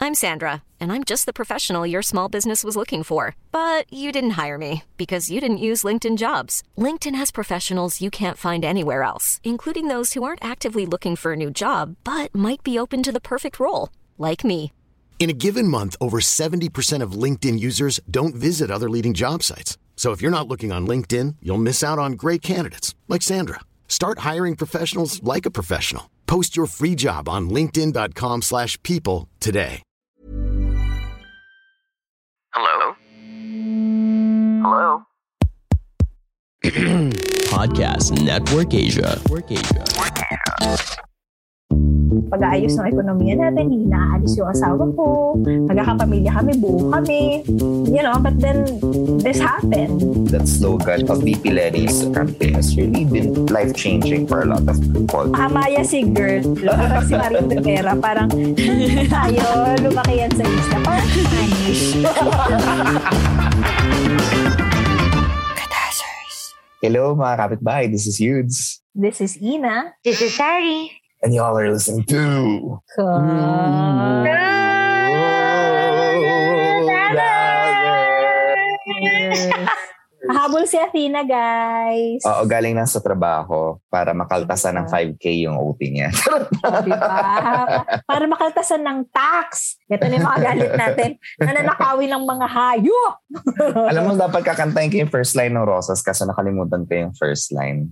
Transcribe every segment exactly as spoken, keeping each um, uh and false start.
I'm Sandra, and I'm just the professional your small business was looking for. But you didn't hire me because you didn't use LinkedIn Jobs. LinkedIn has professionals you can't find anywhere else, including those who aren't actively looking for a new job, but might be open to the perfect role, like me. In a given month, over seventy percent of LinkedIn users don't visit other leading job sites. So if you're not looking on LinkedIn, you'll miss out on great candidates like Sandra. Start hiring professionals like a professional. Post your free job on linkedin.com slash people today. Hello? Hello? Podcast Network Asia. Network Asia. Pag-aayos ng ekonomiya natin, hinaalis yung asawa ko, magkakapamilya kami, buo kami, you know, but then this happened. That slogan of V P Lenny's campaign has really been life-changing for a lot of people. Amaya si girl, parang si Marie Rivera, parang tayo, lumaki yan sa isla, parang Spanish. Hello mga kapitbahay, this is Yudes. This is Ina. This is Sari. And y'all are listening to... Habol si Athena, guys. Oo, galing na sa trabaho para makaltasan ng five K yung O T niya. Diba? Para makaltasan ng tax. Ito na yung mga galit natin. Nananakawin ng mga hayop. Alam mo, dapat kakantayin ko yung first line ng Rosas kasi nakalimutan ko yung first line.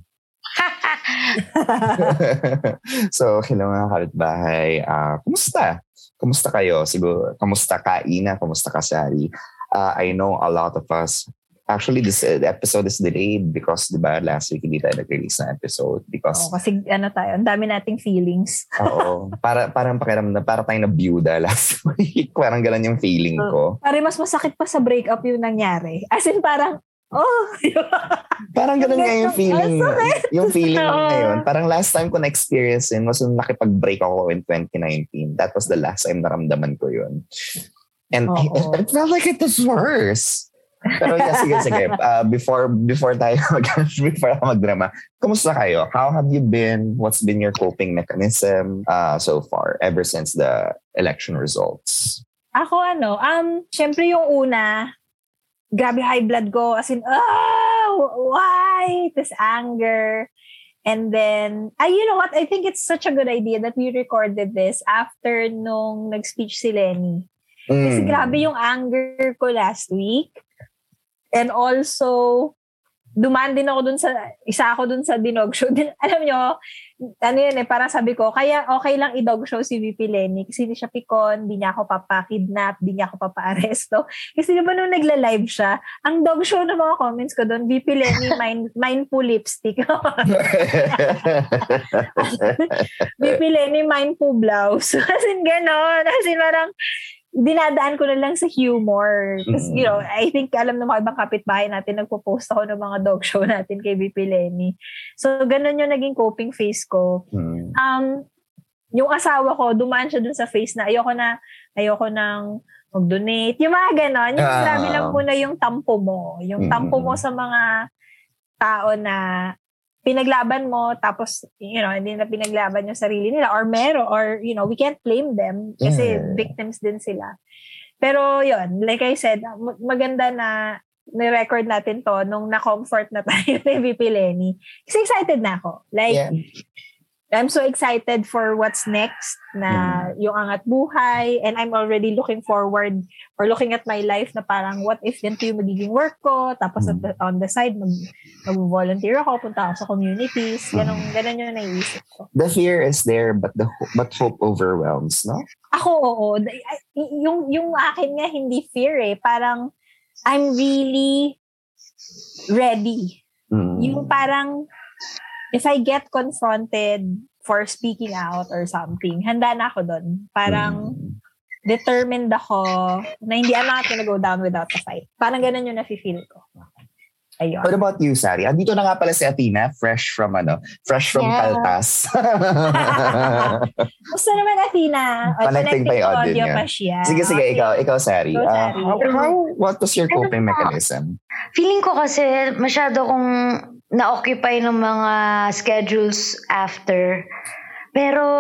So, hello mga kapitbahay. Uh, kumusta? Kumusta kayo? Siguro, kumusta ka, Ina? Kumusta ka, Sari? Uh, I know a lot of us. Actually, this uh, episode is delayed because, di ba, last week hindi tayo nag-release na episode because... Oo, kasi ano tayo, ang dami nating feelings. Oo. Para, parang pakiramdam, para tayong na-byuda last week. Parang ganun yung feeling ko. Parang mas masakit pa sa breakup yung nangyari. As in, parang, oh, parang ganun nga yung feeling. Yung feeling Oo. ngayon. Parang last time ko na-experience yun was yung nakipag-break ako in twenty nineteen. That was the last time naramdaman ko yun. And Oo. it, it felt like it was worse. Pero yeah, sige, sige. Uh, before before tayo mag- before ako magdrama, kumusta kayo? How have you been? What's been your coping mechanism uh, so far ever since the election results? Ako ano, um, syempre yung una, grabe high blood ko. As in, oh, why? This anger. And then, ay, you know what? I think it's such a good idea that we recorded this after nung nag-speech si Lenny. Kasi Mm. grabe yung anger ko last week. And also, dumaan din ako dun sa, isa ako dun sa dinog show. Din, alam nyo, ano yun eh, parang sabi ko, kaya okay lang i-dog show si V P Lenny kasi hindi siya pikon, hindi niya ako papakidnap, hindi niya ako papa-aresto. Kasi diba nung nagla-live siya, ang dog show ng mga comments ko doon, V P Lenny, mind, mindful lipstick. V P Lenny, mindful blouse. Kasi gano'n. Kasi parang, dinadaan ko na lang sa humor. Because, you know, I think alam ng mga ibang kapitbahay natin, nagpo-post ako ng mga dog show natin kay V P Lenny. So, ganun yung naging coping face ko. Mm. Um, yung asawa ko, dumaan siya dun sa face na ayoko na, ayoko nang mag-donate. Yung mga ganon. Yung Ah. grabe lang muna yung tampo mo. Yung tampo mo sa mga tao na pinaglaban mo, tapos, you know, hindi na pinaglaban yung sarili nila, or meron, or, you know, we can't blame them kasi Yeah. victims din sila. Pero, yun, like I said, mag- maganda na ni-record natin to nung na-comfort na tayo ni V P Lenny. Kasi excited na ako. Like, Yeah. I'm so excited for what's next na yung Angat Buhay, and I'm already looking forward or looking at my life na parang what if ganito yung magiging work ko, tapos at the, on the side mag, mag-volunteer ako, punta ako sa communities, ganun, ganun yung naiisip ko. The fear is there but the ho- but hope overwhelms, no? Ako, oo. Yung, yung akin nga hindi fear eh. Parang I'm really ready. Mm. Yung parang if I get confronted for speaking out or something, handa na ako doon. Parang Mm. determined ako na hindi I'm not gonna go down without a fight. Parang ganun yung nafe-feel ko. Ayun. What about you, Sari? Andito na nga pala si Athena, fresh from ano, fresh from Yeah. Kaltas. Gusto naman, Athena. O, Connecting pa yung audio niya. pa siya. Sige, sige, Okay. ikaw, ikaw, Sari. Go, Uh, Sari. how, how, what was your coping Ano ba? mechanism? Feeling ko kasi masyado kong na-occupy ng mga schedules after. Pero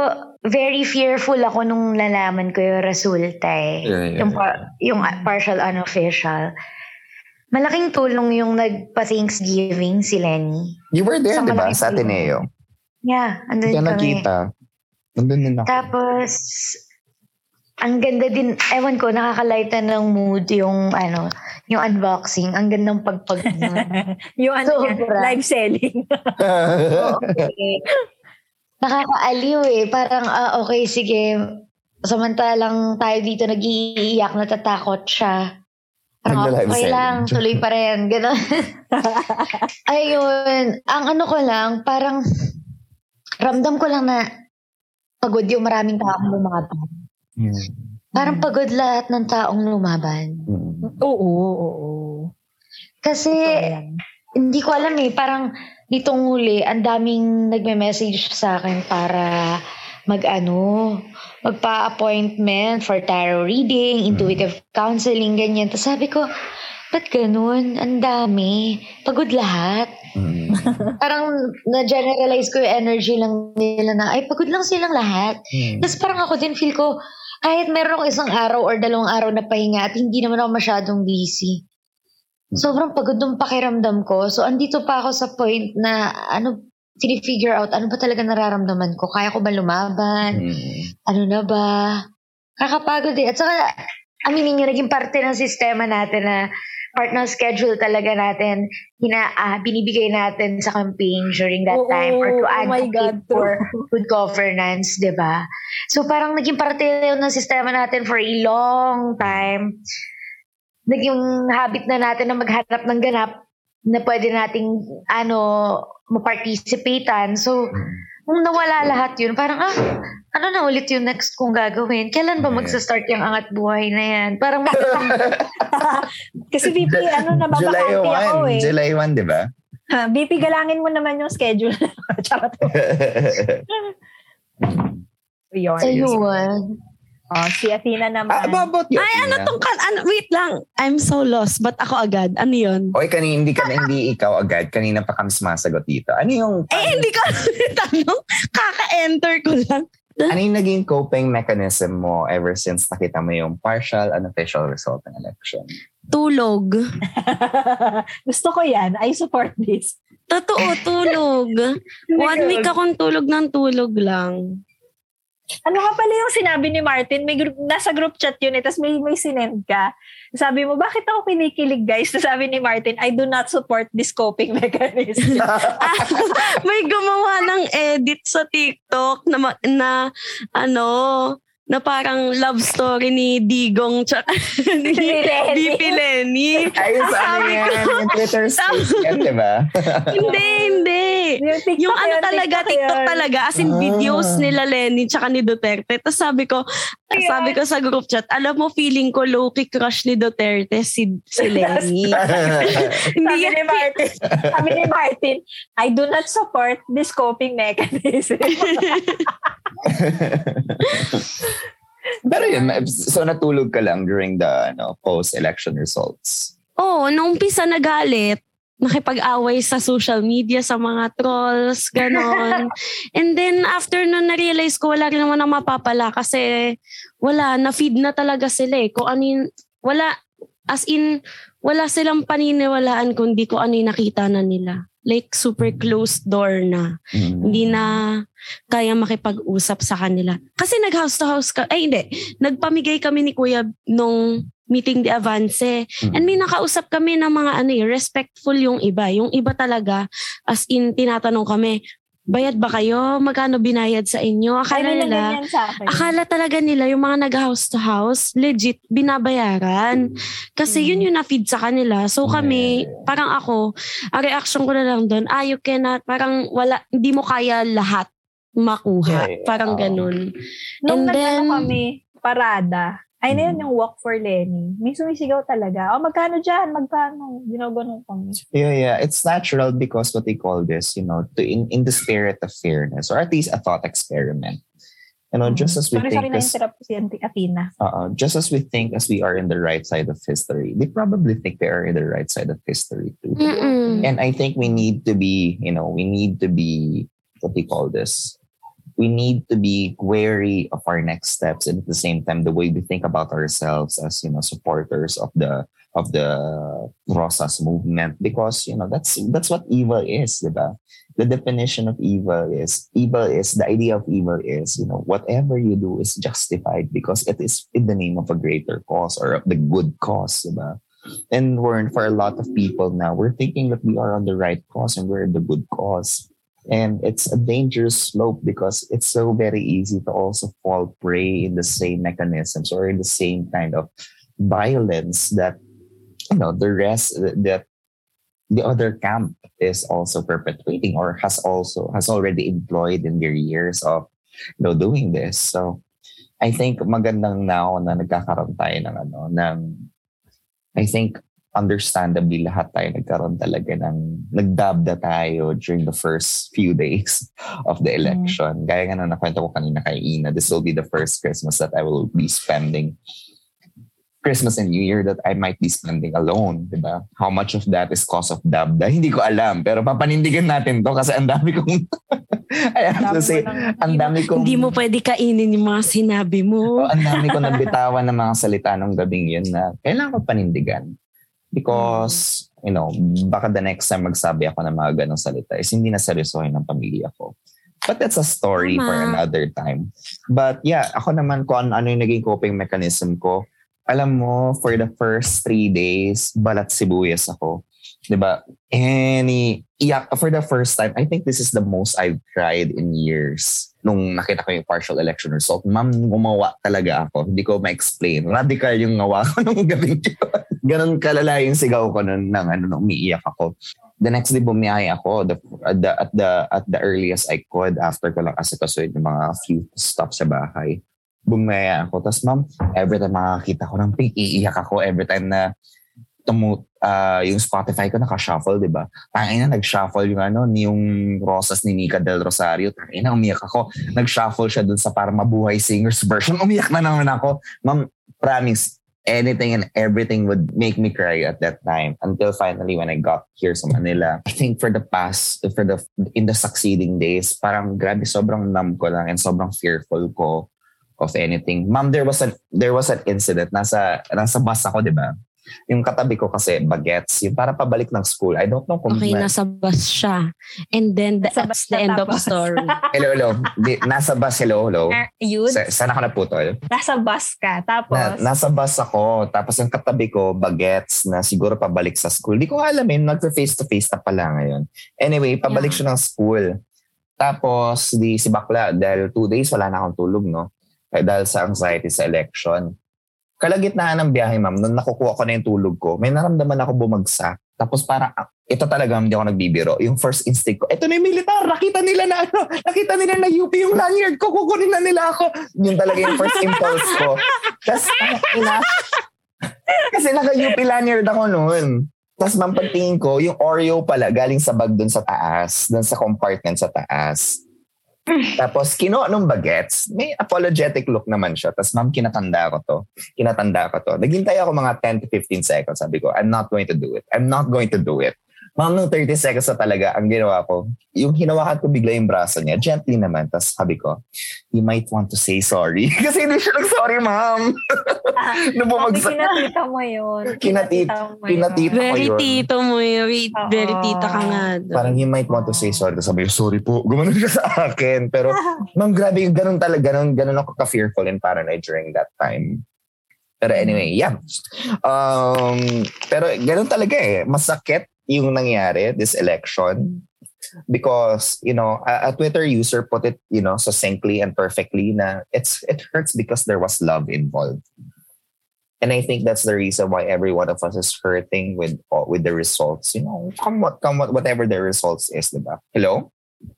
very fearful ako nung lalaman ko yung resulta eh. Yeah, yeah, yung, par- yung partial unofficial. Malaking tulong yung nagpa-Thanksgiving si Lenny. You were there, Sa di ba? malaking Sa tulong. Ateneo. Yeah, andun Kaya kami. nakita. Nandun din ako. Tapos, ang ganda din, ewan ko, nakakalighten ng mood yung, ano, yung unboxing. Ang gandang pagpag. Yung ano yan, Sobra. live selling. Okay. Nakakaaliw eh. Parang, ah, okay, sige. Samantalang tayo dito nag-iiyak, natatakot siya. Parang, Nagla-live okay selling. lang, tuloy pa rin. Ganon. Ayun. Ang ano ko lang, parang, ramdam ko lang na pagod yung maraming taong lumaban. Hmm. Parang pagod lahat ng taong lumaban. Hmm. Oo, oo. Kasi, Ayan. hindi ko alam eh, parang nitong huli, ang daming nagme-message sa akin para mag-ano, magpa-appointment for tarot reading, intuitive counseling, ganyan. Tapos sabi ko, ba't ganun? Ang dami. Pagod lahat. Hmm. Parang na-generalize ko yung energy lang nila na, ay, pagod lang silang lahat. Hmm. Tapos parang ako din feel ko, kahit meron akong isang araw or dalawang araw na pahinga at hindi naman ako masyadong busy. Sobrang pagod ng pakiramdam ko. So, andito pa ako sa point na, ano, figure out, ano ba talaga nararamdaman ko? Kaya ko ba lumaban? Hmm. Ano na ba? Kakapagod eh. At saka, aminin nyo, naging parte ng sistema natin na part ng schedule talaga natin, hina, ah, binibigay natin sa campaign during that Oo, time or to oh my advocate God, for good governance, di ba? So parang naging parte yun ng sistema natin for a long time. Naging habit na natin na maghanap ng ganap na pwede nating ano, maparticipatan. So, nung nawala lahat yun, parang ah, ano na ulit yung next kong gagawin? Kailan ba magsa-start yung angat buhay na yan? Parang Kasi B P, ano, July nababakante ako first. eh. July first, di ba? Ha, B P, galangin mo naman yung schedule. Charot. Yun. ayun. Oh, si Athena naman. Ah, about you, Ay, ano Athena? tong, kan- ano, wait lang. I'm so lost. Ba't ako agad? Ano yun? Oy, kanina, hindi, ka, hindi ikaw agad. Kanina pa kami sumasagot dito. Ano yung, Eh, hindi ko tanong. Kaka-enter ko lang. ano yung naging coping mechanism mo ever since nakita mo yung partial unofficial result ng election? Tulog. Gusto ko yan. I support this. Totoo, tulog. One week akong tulog ng tulog lang. Ano ka pala yung sinabi ni Martin? May group, nasa group chat yun eh, tapos may, may sinend ka. Sabi mo, bakit ako kinikilig guys? Tapos sabi ni Martin, I do not support this coping mechanism. Ah, may gumawa ng edit sa TikTok na, ma- na ano, na parang love story ni Digong tsaka ni Lenny. B P Lenny. Ayun sa ano Sabi yan, ko, yung Twitter space yan, di ba? hindi, hindi. Yung TikTok Yung ano yun, talaga, TikTok TikTok yun. talaga, as in Ah. videos nila Lenny tsaka ni Duterte. Tapos sabi ko, sabi ko sa group chat, alam mo, feeling ko low-key crush ni Duterte si, si Lenny. Hindi Sabi yan, ni Martin, sabi ni Martin, I do not support this coping mechanism. Pero yun, so natulog ka lang during the ano, post-election results. Oo, oh, nung umpisa nagalit, nakipag-away sa social media, sa mga trolls, ganon. And then, after nun, na-realize ko, wala rin naman ang mapapala kasi wala, na-feed na talaga sila eh. Kung ano yun, wala, as in, wala silang paniniwalaan kundi kung ano yung nakita na nila. Like, super closed door na. Mm. Hindi na kaya makipag-usap sa kanila. Kasi nag-house to house ka, ay hindi, nagpamigay kami ni Kuya nung meeting de Avance. Mm. And may nakausap kami ng mga ano eh, respectful yung iba. Yung iba talaga, as in, tinatanong kami, bayad ba kayo? Magkano binayad sa inyo? Akala Ay, nila, ganyan sa akin. akala talaga nila yung mga nag-house to house, legit, binabayaran. Kasi yun yung na-feed sa kanila. So kami, parang ako, ang reaction ko na lang doon, ah, you cannot, parang wala, hindi mo kaya lahat makuha. Yeah, yeah. Parang Oh. ganun. Nung And then- nag-ano kami, parada, ay na yun yung walk for Lenny. May sumisigaw talaga. O, magkano dyan? Magkano? Ginaganon kami. Yeah, yeah. It's natural because what they call this, you know, to in, in the spirit of fairness, or at least a thought experiment. You know, just as we Sorry, think sorry, as, na-interrupt si Auntie Athena. uh, just as we think as we are in the right side of history, they probably think they are in the right side of history too. Mm-mm. And I think we need to be, you know, we need to be, what they call this, we need to be wary of our next steps, and at the same time, the way we think about ourselves as, you know, supporters of the of the Rosas movement, because, you know, that's that's what evil is, diba? The definition of evil is evil is the idea of evil is, you know, whatever you do is justified because it is in the name of a greater cause or the good cause, diba? And we're for a lot of people now, we're thinking that we are on the right cause and we're in the good cause. And it's a dangerous slope because it's so very easy to also fall prey in the same mechanisms or in the same kind of violence that, you know, the rest that the other camp is also perpetuating or has also has already employed in their years of, you know, doing this. So I think magandang now na nagkakaroon tayo ng ano ng I think understandably lahat tayo nagkaroon talaga ng nagdabda tayo during the first few days of the election. Mm. Gaya nga na nakwento ko kanina kay Ina, this will be the first Christmas that I will be spending Christmas and New Year that I might be spending alone, diba? How much of that is cause of dabda? Hindi ko alam, pero papanindigan natin to kasi ang dami kong I have to say, ang dami kong hindi mo pwede kainin yung mga sinabi mo. Oh, ang dami kong nabitawan ng mga salita nung gabing yun na kailangan ko panindigan. Because, you know, baka the next time magsabi ako ng mga ganong salita is hindi na seryosohin ng pamilya ko. But that's a story Mama. For another time. But yeah, ako naman kung ano yung naging coping mechanism ko, alam mo, for the first three days, balat sibuyas ako. Diba? Any, iyak, for the first time, I think this is the most I've cried in years. Nung nakita ko yung partial election result, ma'am, gumawa talaga ako. Hindi ko ma-explain. Radical yung ngawa ko nung gabi. Ganon kalala yung sigaw ko nun, nang ano, nung umiiyak ako. The next day, bumiyahe ako the, at, the, at, the, at the earliest I could after ko lang asikasuhin yung mga few stops sa bahay. Bumaya ako. Tapos ma'am, every time makakita ko ng pink, iiyak ako. Every time na tumu, uh, yung Spotify ko naka-shuffle, di ba? Tangina, nag-shuffle yung ano, yung Rosas ni Nika Del Rosario. Tangina, umiyak ako. Nag-shuffle siya dun sa parang Mabuhay Singers version. Umiyak na naman ako. Ma'am, promise, anything and everything would make me cry at that time. Until finally when I got here sa Manila. I think for the past, for the, in the succeeding days, parang grabe, sobrang numb ko lang and sobrang fearful ko of anything. Ma'am, there was an there was an incident. Nasa nasa bus ako, di ba? Yung katabi ko kasi bagets, yung para pabalik ng school. I don't know kung... Okay, ma- nasa bus siya. And then that's the end of the story. Hello, hello. Di, nasa bus, hello, hello. Uh, yun? Sa, saan ako naputol? Nasa bus ka, tapos... Na, nasa bus ako, tapos yung katabi ko, bagets, na siguro pabalik sa school. Di ko alamin, nag-face-to-face na pala ngayon. Anyway, pabalik yeah. siya ng school. Tapos, di si Bakla, dahil two days, wala na akong tulog, no? Dahil sa anxiety sa election. Kalagitnaan ng biyahe, ma'am, nung nakukuha ko na yung tulog ko, may naramdaman ako bumagsak. Tapos parang, ito talaga, hindi ako nagbibiro. Yung first instinct ko, ito na yung militar, nakita nila na ano, nakita nila na U P yung lanyard ko, kukunin na nila ako. Yun talaga yung first impulse ko. Tapos, ina, kasi naka-U P lanyard ako noon. Tapos ma'am, pagtingin ko, yung Oreo pala, galing sa bag dun sa taas, dun sa compartment sa taas. Tapos, kinuha nung bagets, may apologetic look naman siya. Tapos, ma'am, kinatanda ko to. Kinatanda ko to. Naghintay ako mga ten to fifteen seconds. Sabi ko, I'm not going to do it. I'm not going to do it. Ma'am, nung thirty seconds na talaga, ang ginawa ko, yung hinawakan ko bigla yung braso niya, gently naman. Tapos sabi ko, you might want to say sorry. Kasi hindi siya nag-sorry, ma'am. Nung bumagsak. Kinatita mo yun. Kinatita, kinatita ko yun. Very tito mo yun. Very tita ka nga. Parang you might want to say sorry. Tapos sabi ko, sorry po. Gumanon siya sa akin. Pero, ma'am, grabe, ganun talaga. Ganun, ganun ako ka-fearful and paranoid during that time. Pero anyway, yeah. Um, pero ganun talaga eh. Masakit yung nangyari this election because, you know, a, a Twitter user put it, you know, succinctly and perfectly na it's it hurts because there was love involved. And I think that's the reason why every one of us is hurting with with the results. You know, come what, come what, whatever the results is, diba? Hello?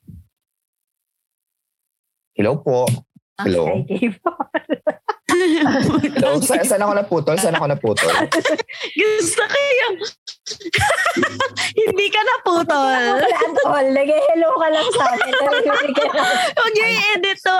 Hello po. Hello? Hello? Sa, saan ako naputol? Saan ako naputol? Gusto ko yung... Hindi ka naputol. Antol, nag-hello ka lang sa akin. Huwag yung i-edit to.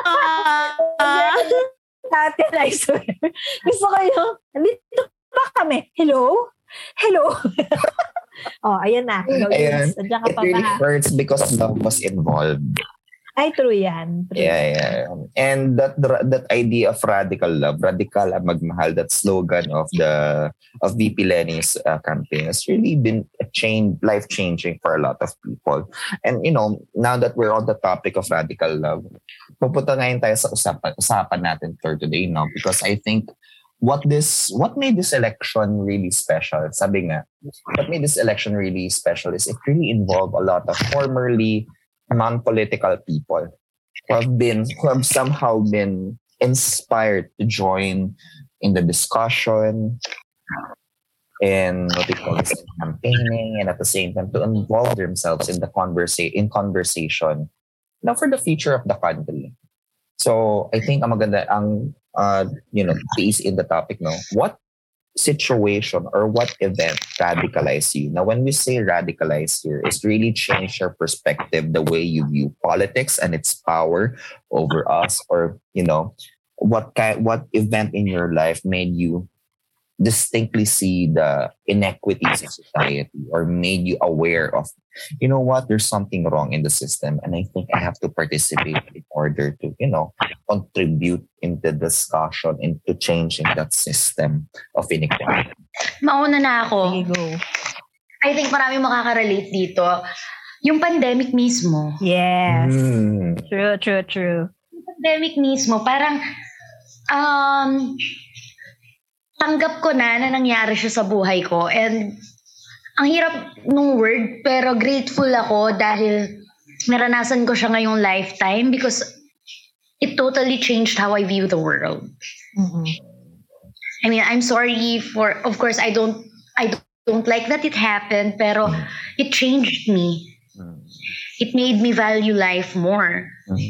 Atin, I swear. Gusto ko yung, dito ba kami? Hello? Hello? Oh, ayan na. Hello, ayan. Yes. It really hurts because love was involved. Ay, true yan. True. Yeah, yeah. And that that idea of radical love, radical ang magmahal, that slogan of the of V P Lenny's uh, campaign has really been a change, life-changing for a lot of people. And you know, now that we're on the topic of radical love, pupunta ngayon tayo sa usapan, usapan natin for today, no? Because I think what this what made this election really special, sabi nga, what made this election really special is it really involved a lot of formerly non-political people who have been who have somehow been inspired to join in the discussion and what they call this, campaigning, and at the same time to involve themselves in the conversa- in conversation now for the future of the country. So I think ang maganda ang uh, you know, is in the topic, no, what situation or what event radicalize you? Now, when we say radicalize here, it's really change your perspective, the way you view politics and its power over us, or you know, what kind, what event in your life made you distinctly see the inequities of society, or made you aware of, you know what, there's something wrong in the system, and I think I have to participate in order to, you know, contribute in the discussion into changing that system of inequality. Mauna na ako. There you go. I think maraming makaka-relate dito. Yung pandemic mismo. Yes. Mm. True, true, true. Yung pandemic mismo, parang um, tanggap ko na na nangyari siya sa buhay ko. And ang hirap nung word, pero grateful ako dahil naranasan ko siya ngayong lifetime because it totally changed how I view the world. Mm-hmm. I mean, I'm sorry for, of course, I don't, I don't like that it happened, pero it changed me. It made me value life more.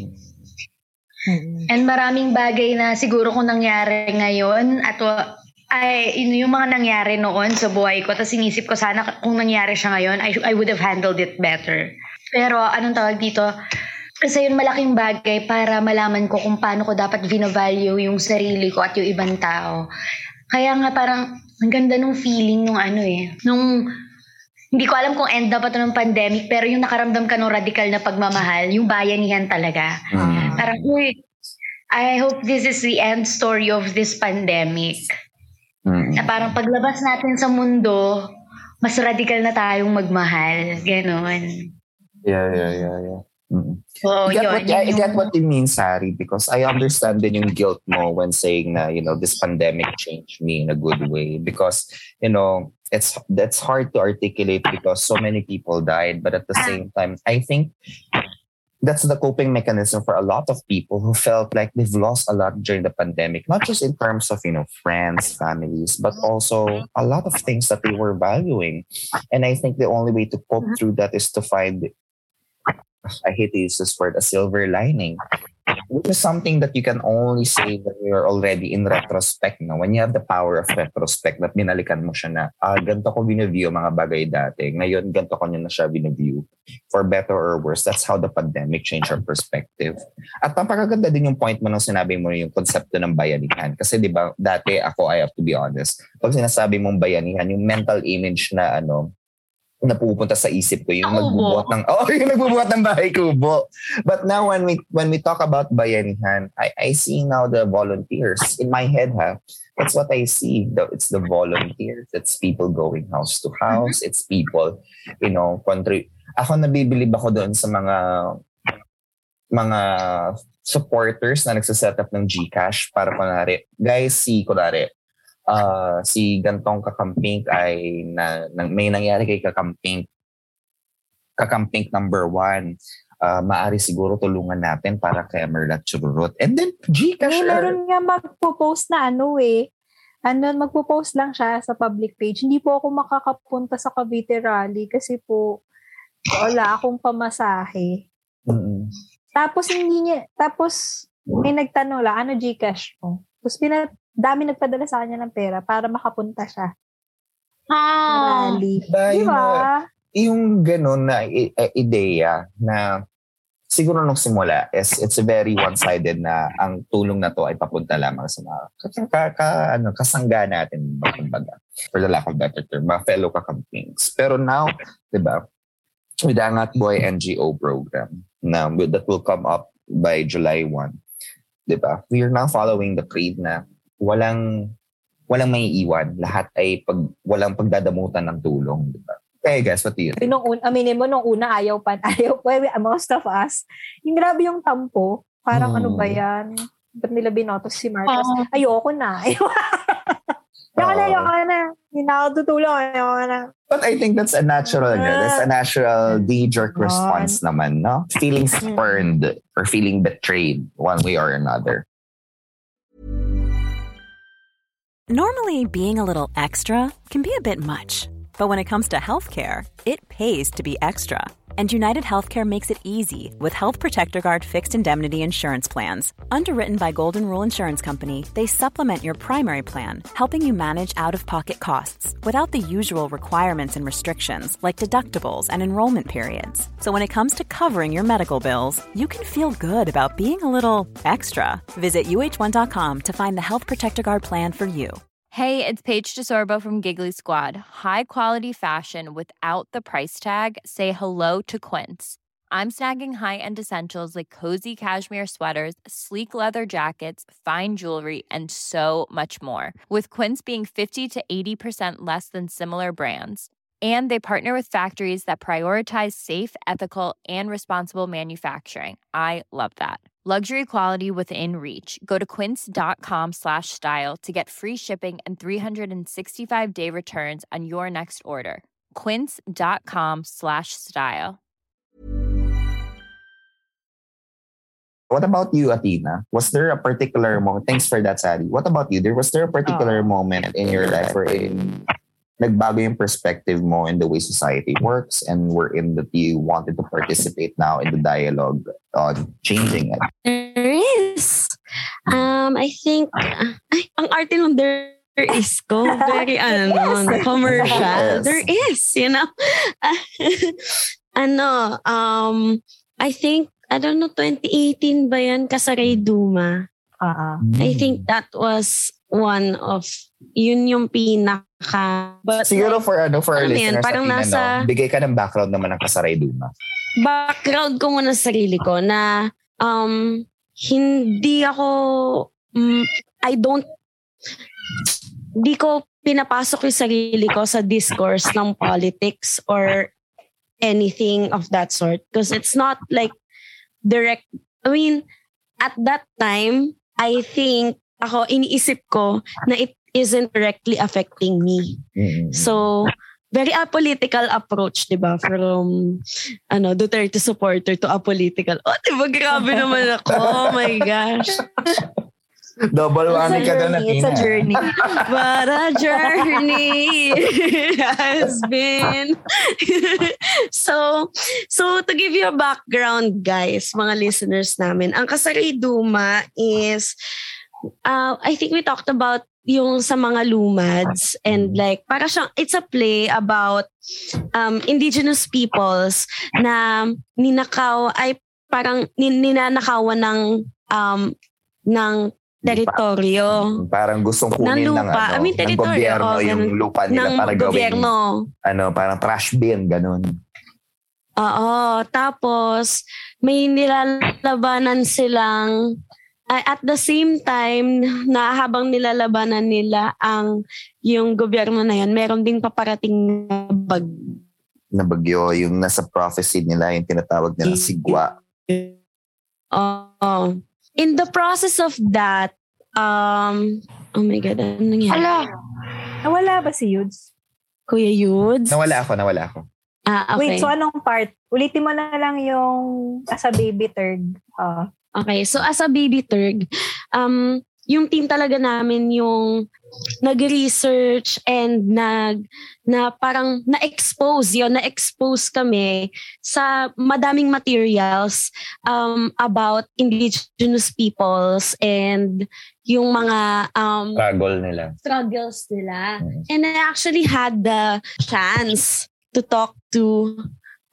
Mm-hmm. And maraming bagay na siguro kung nangyari ngayon, at ay, yung mga nangyari noon sa buhay ko, tapos inisip ko sana kung nangyari siya ngayon, I, I would have handled it better. Pero anong tawag dito? Kasi yun malaking bagay para malaman ko kung paano ko dapat vina-value yung sarili ko at yung ibang tao. Kaya nga parang ang ganda nung feeling nung ano eh. Nung, hindi ko alam kung end na pa ito ng pandemic, pero yung nakaramdam ka nung radical na pagmamahal, yung bayanihan talaga. Mm. Parang, uy, I hope this is the end story of this pandemic. Mm. Na parang paglabas natin sa mundo, mas radical na tayong magmahal. Ganon. Yeah, yeah, yeah, yeah. Mm. So, I, get yun, what, yun, I, I get what you mean, Sari, because I understand din yung guilt mo when saying na, you know, this pandemic changed me in a good way. Because, you know, it's that's hard to articulate because so many people died. But at the same time, I think that's the coping mechanism for a lot of people who felt like they've lost a lot during the pandemic, not just in terms of, you know, friends, families, but also a lot of things that they were valuing. And I think the only way to cope through that is to find, I hate to use this word, a silver lining, which is something that you can only say when you're already in retrospect. No? When you have the power of retrospect, that binalikan mo siya na, ah, ganito ko binaview mga bagay dati. Ngayon, ganito ko na siya binaview. For better or worse, that's how the pandemic changed our perspective. At napakaganda din yung point mo nung sinabi mo yung konsepto ng bayanihan. Kasi di ba, dati ako, I have to be honest, pag sinasabi mong bayanihan, yung mental image na ano, napupunta sa isip ko yung nagbubuhat ng oh yung nagbubuhat ng bahay kubo. But now when we when we talk about bayanihan, I I see now the volunteers in my head. Ha, that's what I see. The, it's the volunteers. It's people going house to house. Mm-hmm. It's people, you know, country. Ako nabibilib ako doon sa mga mga supporters na nagsaset up ng GCash para kunwari, guys, si kunwari Uh, si gantong kakamping ay na, na, may nangyari kay kakamping kakamping number one. Uh, maari siguro tulungan natin para kay Merlat Chururut. And then, Gcash. Meron nga magpo-post na ano eh. Ano, magpo-post lang siya sa public page. Hindi po ako makakapunta sa Cavite Rally kasi po wala akong pamasahe. Mm-hmm. Tapos hindi niya, tapos may nagtanong lang, ano Gcash mo? Tapos pinat dami nagpadala sa kanya ng pera para makapunta siya. Ah. Rally. Diba, Di ba? Yung, yung ganun na i- i- ideya na siguro nung simula is it's very one-sided na ang tulong na to ay papunta lamang sa mga ka, ka, ano, kasangga natin, kumbaga, for the lack of better term, mga fellow kakampings. Pero now, di ba, with the Angat Boy N G O program, na that will come up by July first. Diba? We are now following the creed na walang walang may iwan. Lahat ay pag, walang pagdadamutan ng tulong. Diba? Okay, guys, what do you think? Nung una, aminin mo, nung una, ayaw pa. Ayaw pa. Most of us. Yung grabe yung tampo. Parang hmm. ano ba yan? Ba't nila binotos si Marcos? Oh. Ayoko na. Ayoko Ayoko na, ayoko na. Hindi na ako tutulong. Ayoko na. But I think that's a natural, uh, that's a natural knee-jerk response naman, no? Feeling spurned or feeling betrayed one way or another. Normally, being a little extra can be a bit much. But when it comes to healthcare, it pays to be extra. And United Healthcare makes it easy with Health Protector Guard fixed indemnity insurance plans. Underwritten by Golden Rule Insurance Company, they supplement your primary plan, helping you manage out-of-pocket costs without the usual requirements and restrictions like deductibles and enrollment periods. So when it comes to covering your medical bills, you can feel good about being a little extra. Visit U H one dot com to find the Health Protector Guard plan for you. Hey, it's Paige DeSorbo from Giggly Squad. High quality fashion without the price tag. Say hello to Quince. I'm snagging high-end essentials like cozy cashmere sweaters, sleek leather jackets, fine jewelry, and so much more. With Quince being fifty to eighty percent less than similar brands. And they partner with factories that prioritize safe, ethical, and responsible manufacturing. I love that. Luxury quality within reach. Go to quince.com slash style to get free shipping and three sixty-five day returns on your next order. Quince.com slash style. What about you, Athena? Was there a particular moment? Thanks for that, Sally. What about you? There was there a particular oh. moment in your life wherein nagbago yung perspective mo in the way society works and wherein that you wanted to participate now in the dialogue on changing it? There is. Um, I think, uh, ay, ang arte nung there is ko. Very, ano, yes. commercial. Yes. There is, you know. ano, um, I think, I don't know, twenty eighteen ba yan? Kasaray Duma. Uh-uh. I think that was one of, yun yung pinaka. But siguro for ano for our ano listeners, yan, parang Athena, nasa, no? Bigay ka ng background naman ng Kasaray Duma. Background ko muna sa sarili ko na um, hindi ako, um, I don't, hindi ko pinapasok yung sarili ko sa discourse ng politics or anything of that sort. Because it's not like direct, I mean, at that time, I think ako, iniisip ko na it isn't directly affecting me. Mm-hmm. So, very apolitical approach, di ba? From, ano, Duterte supporter to apolitical. Oh, di ba? Grabe naman ako. Oh my gosh. Double whammy ka doon, Athena. It's a journey. What a journey has been. so, so to give you a background, guys, mga listeners namin, ang Kasaray Duma is, uh, I think we talked about yung sa mga lumads and like para siyang it's a play about um indigenous peoples na ninakaw ay parang ninanakawan ng um ng teritoryo. Parang gustong kunin ng, ng ano, I mean, ng gobyerno oh, yung lupa nila para gobyerno. Gawing ano, parang trash bin, ganun. Oo, tapos may nilalabanan silang Uh, at the same time, na habang nilalabanan nila ang yung gobyerno na yan, meron ding paparating na bag. Na bagyo, yung nasa prophecy nila, yung tinatawag nila sigwa. Uh, in the process of that, um, oh my God, ano nangyari? Ala, nawala ba si Yudes? Kuya Yudes? Nawala ako, nawala ako. Ah, okay. Wait, so anong part? Ulitin mo na lang yung as a baby third. Uh, Okay, so as a baby third, um, yung team talaga namin yung nag-research and nag, na parang na-expose yun, na-expose kami sa madaming materials um, about indigenous peoples and yung mga um, struggle nila. Struggles nila. Mm-hmm. And I actually had the chance to talk to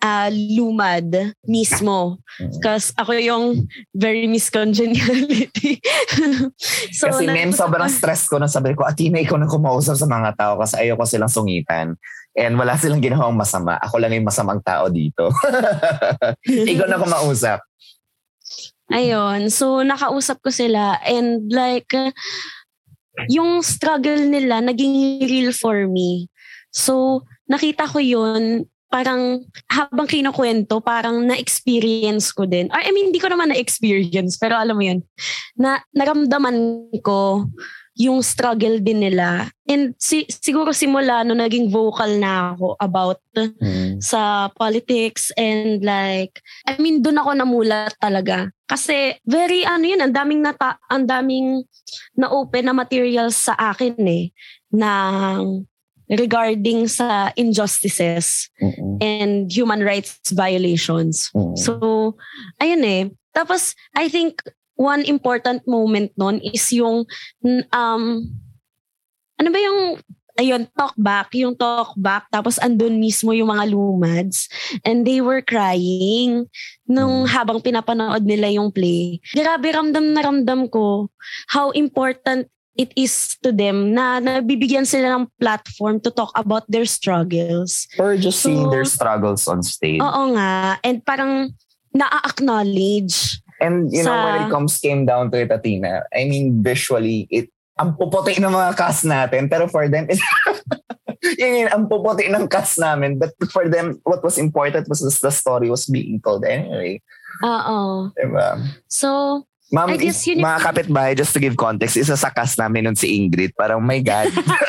uh, lumad mismo. Because ako yung very miscongeniality. So, kasi ma'am, sobrang stress ko na sabi ko, Athena, ikaw na kumausap sa mga tao kasi ayoko silang sungitan. And wala silang ginawang masama. Ako lang yung masamang tao dito. Ikaw na kumausap. Ayun. So, nakausap ko sila. And like, yung struggle nila naging real for me. So, nakita ko yun, parang habang kinukwento, parang na-experience ko din. I mean, hindi ko naman na-experience, pero alam mo yun, na naramdaman ko yung struggle din nila. And si, siguro simula no naging vocal na ako about mm. sa politics and like, I mean, doon ako namulat talaga. Kasi very ano yun, ang daming, nata, ang daming na-open na materials sa akin eh, na regarding sa injustices mm-hmm. and human rights violations. Mm-hmm. So, ayun eh. Tapos, I think, one important moment nun is yung, um, ano ba yung, ayun, talk back, yung talk back, tapos andun mismo yung mga lumads, and they were crying nung habang pinapanood nila yung play. Grabe, ramdam na ramdam ko how important it is to them na nabibigyan sila ng platform to talk about their struggles. Or just so, seeing their struggles on stage. Oo nga, and parang na-acknowledge. And you know, sa, when it comes came down to it, Athena, I mean, visually, it ang puputi ng mga cast natin, pero for them, it, yun yun, ang puputi ng cast namin, but for them, what was important was the story was being told anyway. Oo. Diba? So, Ma'am, is, mga kapitbahay, just to give context, isa sa cast namin nun si Ingrid. Parang, oh my God.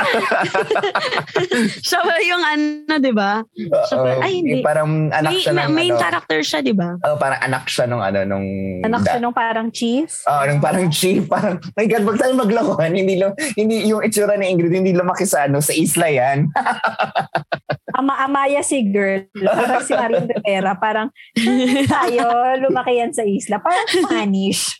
Siya ba yung ano, di ba? Ay, hindi. Parang anak may, siya ng main ano. character siya, di ba? Oh, parang anak siya nung ano, nung... Anak da- siya nung parang chief? Oo, oh, nung parang chief. Parang, my God, wag tayo maglakuan. Hindi, hindi, yung itsura ni Ingrid, hindi lumaki sa ano, sa isla yan. Ama-amaya si girl. Parang si Marin Rivera. Parang, tayo, lumaki yan sa isla. Parang Spanish.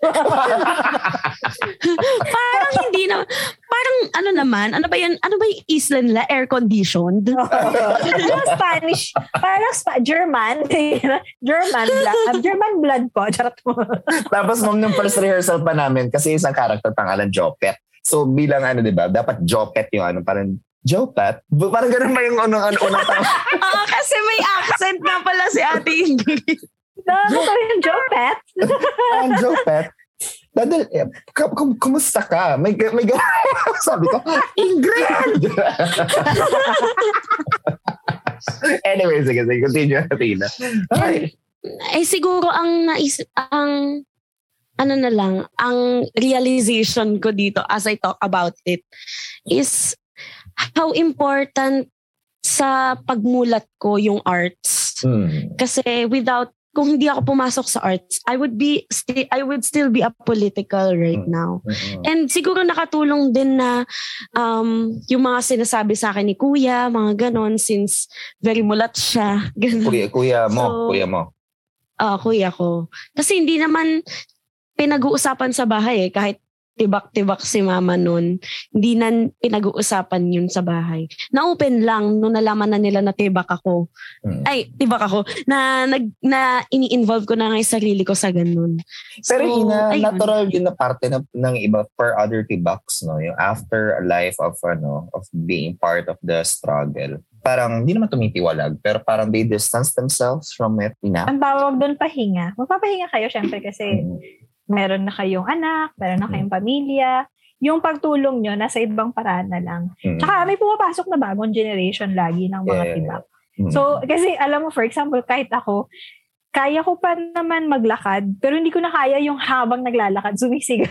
Parang hindi na, parang ano naman, ano ba yan, ano ba yung isla nila, air-conditioned? Parang Spanish, parang Sp- German, German blood, German blood po, charot mo. Tapos ma'am, nung first rehearsal pa namin, kasi isang character pangalan Jopet. So bilang ano, di ba, dapat Jopet yung ano, parang Jopet? Parang ganun ba yung unang ano, unang tao? Oo, kasi may accent na pala si Ate Ingrid. No, ito yung Jopet. Ang Jopet. Dadal, eh, kum- kumusta ka? May, may, sabi ko, Ingrid! Anyway, sige, sige, continue, Athena. Ay. Eh, siguro ang naisip, ang, ano na lang, ang realization ko dito as I talk about it is how important sa pagmulat ko yung arts. Hmm. Kasi without kung hindi ako pumasok sa arts, I would be st- I would still be a political right now. Mm-hmm. And siguro nakatulong din na um, yung mga sinasabi sa akin ni Kuya, mga ganon, since very mulat siya. Ganon. Kuya, kuya mo, so, kuya mo. Ah, uh, kuya ko. Kasi hindi naman pinag-uusapan sa bahay eh, kahit tibak-tibak si mama nun. Hindi na pinag-uusapan yun sa bahay. Na-open lang nung nalaman na nila na tibak ako. Hmm. Ay, tibak ako. Na, nag, na ini-involve ko na nga yung sarili ko sa ganun. Pero so, ina, natural yun na parte ng, ng iba for other tibaks, no? Yung after a life of, ano, of being part of the struggle. Parang, hindi naman tumitiwalag, pero parang they distance themselves from it. Ina. Ang tawag doon pahinga. Magpapahinga kayo, syempre, kasi hmm. meron na kayong anak, meron na kayong pamilya. Yung pagtulong nyo, nasa ibang paraan na lang. Mm. Tsaka may pumapasok na bagong generation lagi ng mga yeah. tibak. Mm. So, kasi alam mo, for example, kahit ako, kaya ko pa naman maglakad, pero hindi ko na kaya yung habang naglalakad, sumisigaw.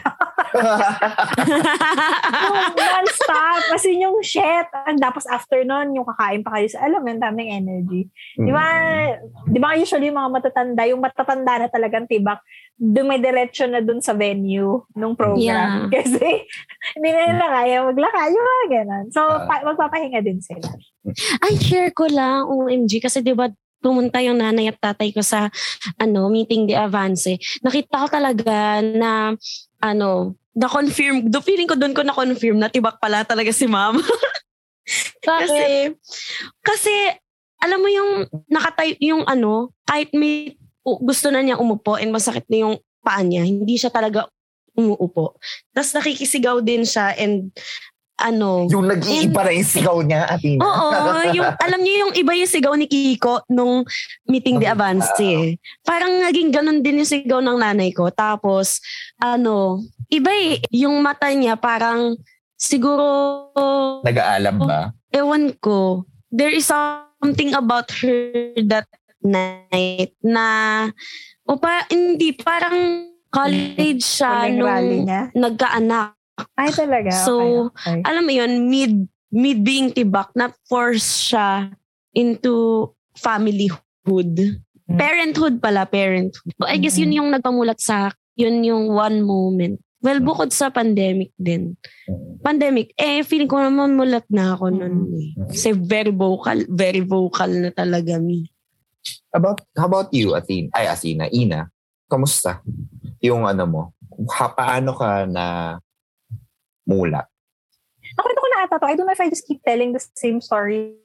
Non-stop. Kasi yung shit. Tapos after nun, yung kakain pa kayo sa, alam mo, yung daming energy. Mm. Di ba, di ba usually yung mga matatanda, yung matatanda na talagang tibak, dumidiretso na dun sa venue nung program. Yeah. Kasi hindi na nila kaya maglakad. Yung mga ganun. So, uh, pa- magpapahinga din sila. Ay, share ko lang, O M G, kasi di ba pumunta yung nanay at tatay ko sa ano meeting de Avance. Nakita ko talaga na ano, na-confirm, do feeling ko doon ko na-confirm na tibak pala talaga si mama. kasi, kasi alam mo yung nakatayo, yung ano, kahit may uh, gusto na niya umupo and masakit na yung paa niya, hindi siya talaga umuupo. Tapos nakikisigaw din siya and ano. Yung nag-iiba na yung sigaw niya, Athena. Oo, yung, alam niyo yung iba yung sigaw ni Kiko nung meeting the Avance eh. Parang naging ganun din yung sigaw ng nanay ko. Tapos, ano, iba eh, yung mata niya parang siguro... Nag-aalam ba? Ewan ko. There is something about her that night na, o pa, hindi, parang college siya nung nagkaanak. Ay, talaga? So, okay, okay. alam mo yun, mid, mid being tibak, na-force siya into familyhood. Mm-hmm. Parenthood pala, parenthood. So, I guess yun yung nagpamulat sa, yun yung one moment. Well, bukod sa pandemic din. Pandemic, eh, feeling ko naman mulat na ako nun eh. Kasi very vocal, very vocal na talaga me. About, how about you, Athena? Ay, Athena, Ina, kamusta? Yung ano mo, ha, paano ka na mula? Nakwento ko na ata to. I don't know if I just keep telling the same story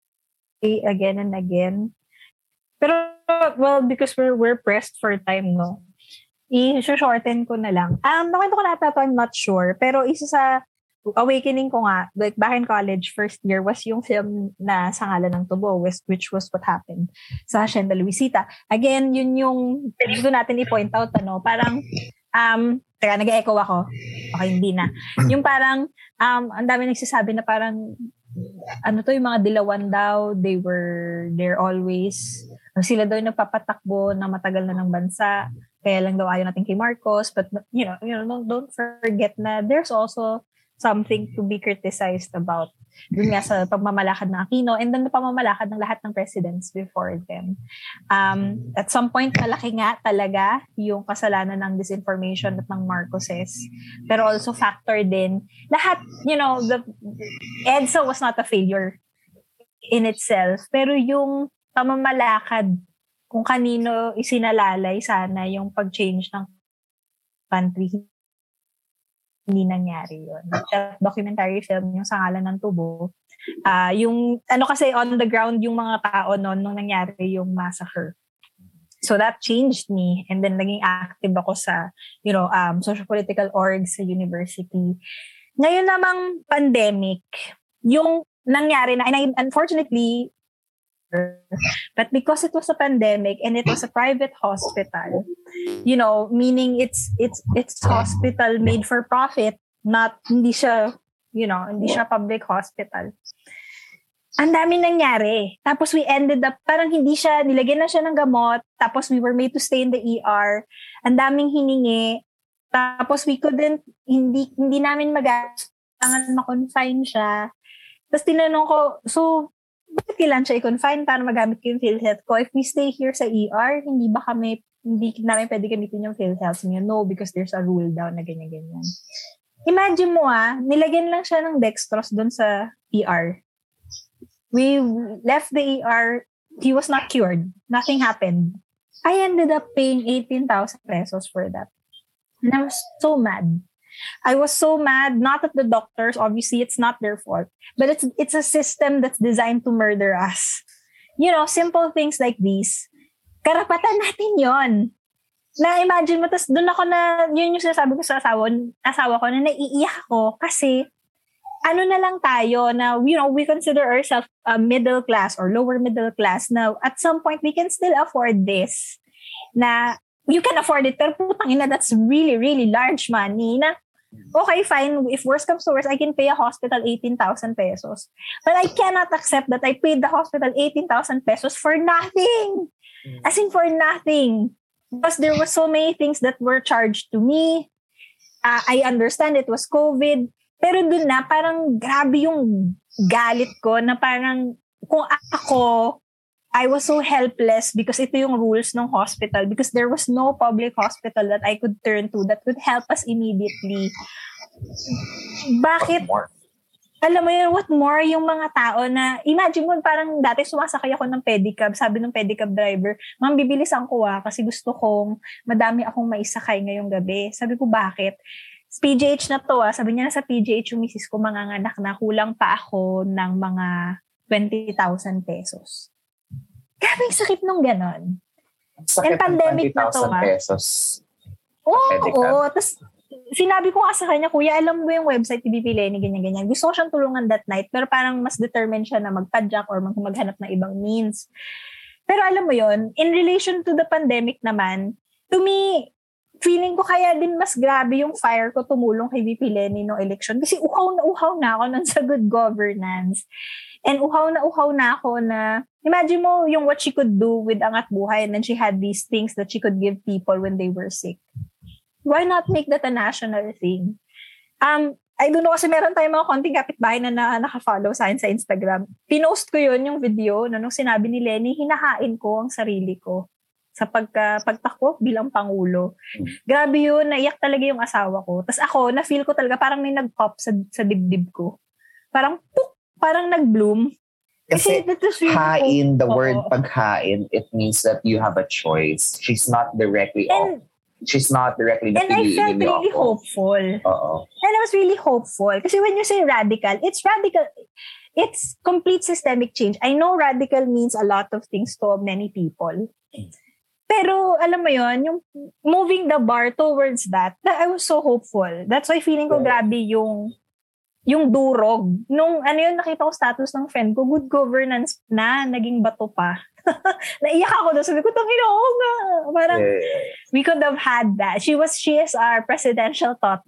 again and again. Pero, well, because we're we're pressed for time, no? I-shorten ko na lang. Um, nakwento ko na ata to, I'm not sure. Pero isa sa awakening ko nga, like back in college, first year, was yung film na Sa Ngalan ng Tubo, which was What Happened sa Hacienda Luisita. Again, yun yung gusto natin i-point out, ano, parang, um, teka, nag-echo ako. Okay, hindi na. Yung parang, um, ang dami nagsasabi na parang, ano to, yung mga dilawan daw, they were, they're always, sila daw yung nagpapatakbo na matagal na ng bansa, kaya lang daw ayaw natin kay Marcos, but, you know, you know, don't, don't forget na there's also something to be criticized about dun nga sa pagmamalakad ng Aquino and then the pamamalakad ng lahat ng presidents before them. Um, at some point, malaki nga talaga yung kasalanan ng disinformation at ng Marcoses. Pero also factor din, lahat, you know, the EDSA was not a failure in itself. Pero yung pamamalakad kung kanino isinalalay sana yung pag-change ng country, hindi nangyari yun. Documentary film yung Sa Ngalan ng Tubo. Uh, yung, ano kasi on the ground yung mga tao noon nung nangyari yung massacre. So that changed me. And then naging active ako sa, you know, um, socio-political orgs sa university. Ngayon namang pandemic, yung nangyari na, and I, unfortunately, but because it was a pandemic and it was a private hospital, you know, meaning it's it's it's hospital made for profit, not hindi siya, you know, hindi siya public hospital. Ang dami nangyari. Tapos we ended up, parang hindi siya, nilagyan na siya ng gamot, tapos we were made to stay in the E R. Ang daming hiningi. Tapos we couldn't, hindi hindi namin mag-aangan ma-confine siya. Tapos tinanong ko, so, bakit kailan siya i-confine para magamit ko yung PhilHealth ko? If we stay here sa E R, hindi ba kami, hindi namin pwede gamitin yung PhilHealth niya? No, because there's a rule daw na ganyan-ganyan. Imagine mo ah, nilagyan lang siya ng dextrose doon sa E R. We left the E R, he was not cured. Nothing happened. I ended up paying eighteen thousand pesos for that. And I was so mad. I was so mad, not at the doctors, obviously it's not their fault, but it's it's a system that's designed to murder us. You know, simple things like these. Karapatan natin yon. Na imagine mo, tapos doon ako na, yun yung sinasabi ko sa asawa, asawa ko, na naiiyak ako kasi ano na lang tayo na, you know, we consider ourselves a middle class or lower middle class. Now, at some point, we can still afford this. Na you can afford it, pero putang ina, that's really, really large money na, okay, fine. If worst comes to worst, I can pay a hospital eighteen thousand pesos. But I cannot accept that I paid the hospital eighteen thousand pesos for nothing. As in for nothing. Because there were so many things that were charged to me. Uh, I understand it was COVID. Pero dun na, parang grabe yung galit ko na parang kung ako, I was so helpless because ito yung rules ng hospital, because there was no public hospital that I could turn to that could help us immediately. Bakit? Alam mo yun, what more yung mga tao na, imagine mo, parang dati sumasakay ako ng pedicab, sabi ng pedicab driver, ma'am, bibilisan ko ah, kasi gusto kong madami akong maisakay ngayong gabi. Sabi ko, bakit? P G H na to ah, sabi niya na sa P G H yung misis ko manganganak na, kulang pa ako ng mga twenty thousand pesos. Grabe yung sakit nung ganon. Sakit And pandemic na to, twenty thousand pesos. Oo, oo. Tapos, sinabi ko nga sa kanya, kuya, alam mo yung website ni B P Lenny, ganyan-ganyan. Gusto ko siyang tulungan that night, pero parang mas determined siya na magpadyak or mag- maghanap ng ibang means. Pero alam mo yon, in relation to the pandemic naman, to me, feeling ko kaya din mas grabe yung fire ko tumulong kay B P Lenny no election. Kasi uhaw na uhaw na ako nun sa good governance. And uhaw na uhaw na ako na, imagine mo yung what she could do with Angat Buhay, and then she had these things that she could give people when they were sick. Why not make that a national thing? Um, I don't know, kasi meron tayong mga konting kapitbahay na, na naka-follow sa akin sa Instagram. Pinost ko yun, yung video, no, nung sinabi ni Lenny, hinahain ko ang sarili ko sa pagka, pagtakbo bilang Pangulo. Grabe yun, naiyak talaga yung asawa ko. Tapos ako, na-feel ko talaga parang may nag-pop sa, sa dibdib ko. Parang, puk, parang nag-bloom. Kasi, Kasi hain, the Oo. word paghain, it means that you have a choice. She's not directly And, off. She's not directly and I napiliin felt ni really Yoko. hopeful. Oo. And I was really hopeful. Kasi when you say radical, it's radical. It's complete systemic change. I know radical means a lot of things to many people. Pero alam mo yon, yung moving the bar towards that, that I was so hopeful. That's why feeling ko Yeah. grabe yung yung durog. Nung ano yun, nakita ko status ng friend ko, good governance na, naging bato pa. Naiyak ako doon. Sabi ko, tangina ako nga. Parang, Yeah, yeah, we could have had that. She was, she is our presidential thought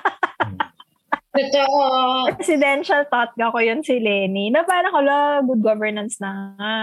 Totoo. presidential thought ko yun si Lenny. Na parang, hala, good governance na nga.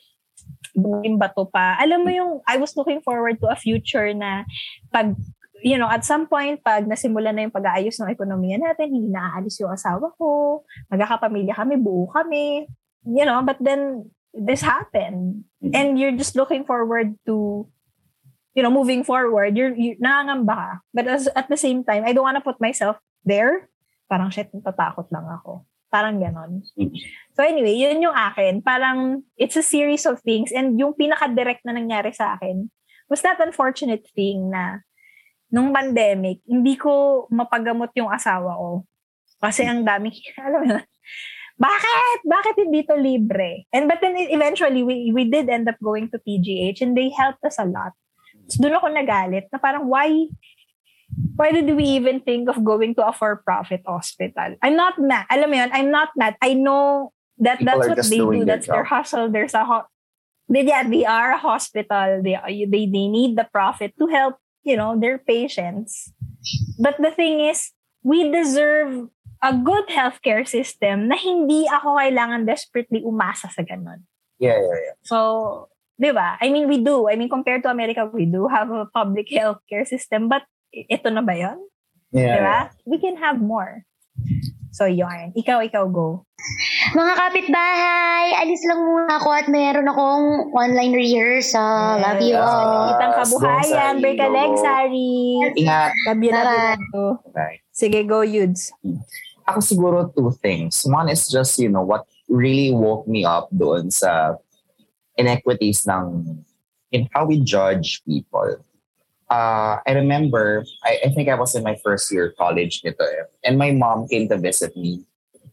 Naging bato pa. Alam mo yung, I was looking forward to a future na pag, you know, at some point, pag nasimula na yung pag-aayos ng ekonomiya natin, hindi naaalis yung asawa ko, magkakapamilya kami, buo kami, you know, but then, this happened. And you're just looking forward to, you know, moving forward, you're, you're nangangamba ka. But as, at the same time, I don't wanna put myself there. Parang, shit, natatakot lang ako. Parang ganon. So anyway, yun yung akin. Parang, it's a series of things. And yung pinaka-direct na nangyari sa akin was that unfortunate thing na nung pandemic, hindi ko mapagamot yung asawa ko. Kasi ang dami, alam mo, bakit? Bakit hindi to libre? And but then eventually, we we did end up going to P G H and they helped us a lot. So doon ako nagalit na parang, why, why did we even think of going to a for-profit hospital? I'm not mad. Alam mo yun, I'm not mad. I know that People that's are what just they doing do. their That's their job. hustle. There's a, ho- they, yeah, they are a hospital. They, they, they need the profit to help, you know, their patients. But the thing is, we deserve a good healthcare system na hindi ako kailangan desperately umasa sa ganun. Yeah, yeah, yeah. So, di ba? I mean, we do. I mean, compared to America, we do have a public healthcare system. But, ito na ba yun? Yeah, Di ba? yeah. We can have more. So, yarn. Ikaw, ikaw, go. Mga kapitbahay, alis lang muna ako at meron akong online rehearsal. Love you Yes. all. Kitang Go, kabuhayan. Sari. Break a Go, leg, go. Sari. Ingat. Love you, love you, Bye. love you. Bye. Sige, go, Yudes. Ako siguro two things. One is just, you know, what really woke me up doon sa inequities ng in how we judge people. Uh, I remember, I, I think I was in my first year college nito eh. And my mom came to visit me.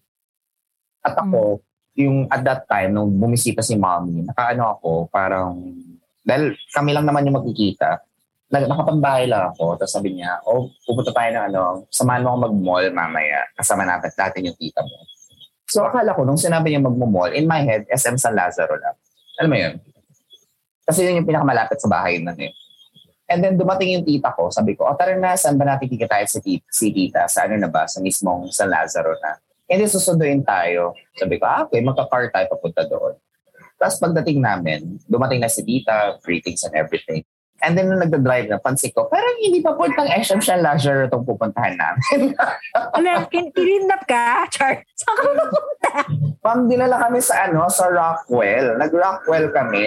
At ako, yung at that time, nung bumisita si mommy, nakaano ako, parang, dahil kami lang naman yung magkikita, nag- nakapambahay lang ako. Tapos sabi niya, oh, pupunta tayo ng ano, samahan mo ako mag-mall mamaya. Kasama natin, natin yung tita mo. So akala ko, nung sinabi niya mag-mall, in my head, S M San Lazaro lang. Alam mo yun? Kasi yun yung pinakamalapit sa bahay nun eh. And then dumating yung tita ko, sabi ko, oh tara na, saan ba natin kikita tayo si tita, si tita? Sa ano na ba? Sa mismong San Lazaro na. And then susunduin tayo. Sabi ko, ah, okay, magka-car tayo papunta doon. Tapos pagdating namin, dumating na si tita, greetings and everything. And then nung nagda-drive na, pansin ko, parang hindi pa puntang S M San Lazaro itong pupuntahan namin. Alam, kin- kinidnap ka, Char. Saan ka pupunta? Ma'am, dinala kami sa ano, sa Rockwell. Nag-Rockwell kami.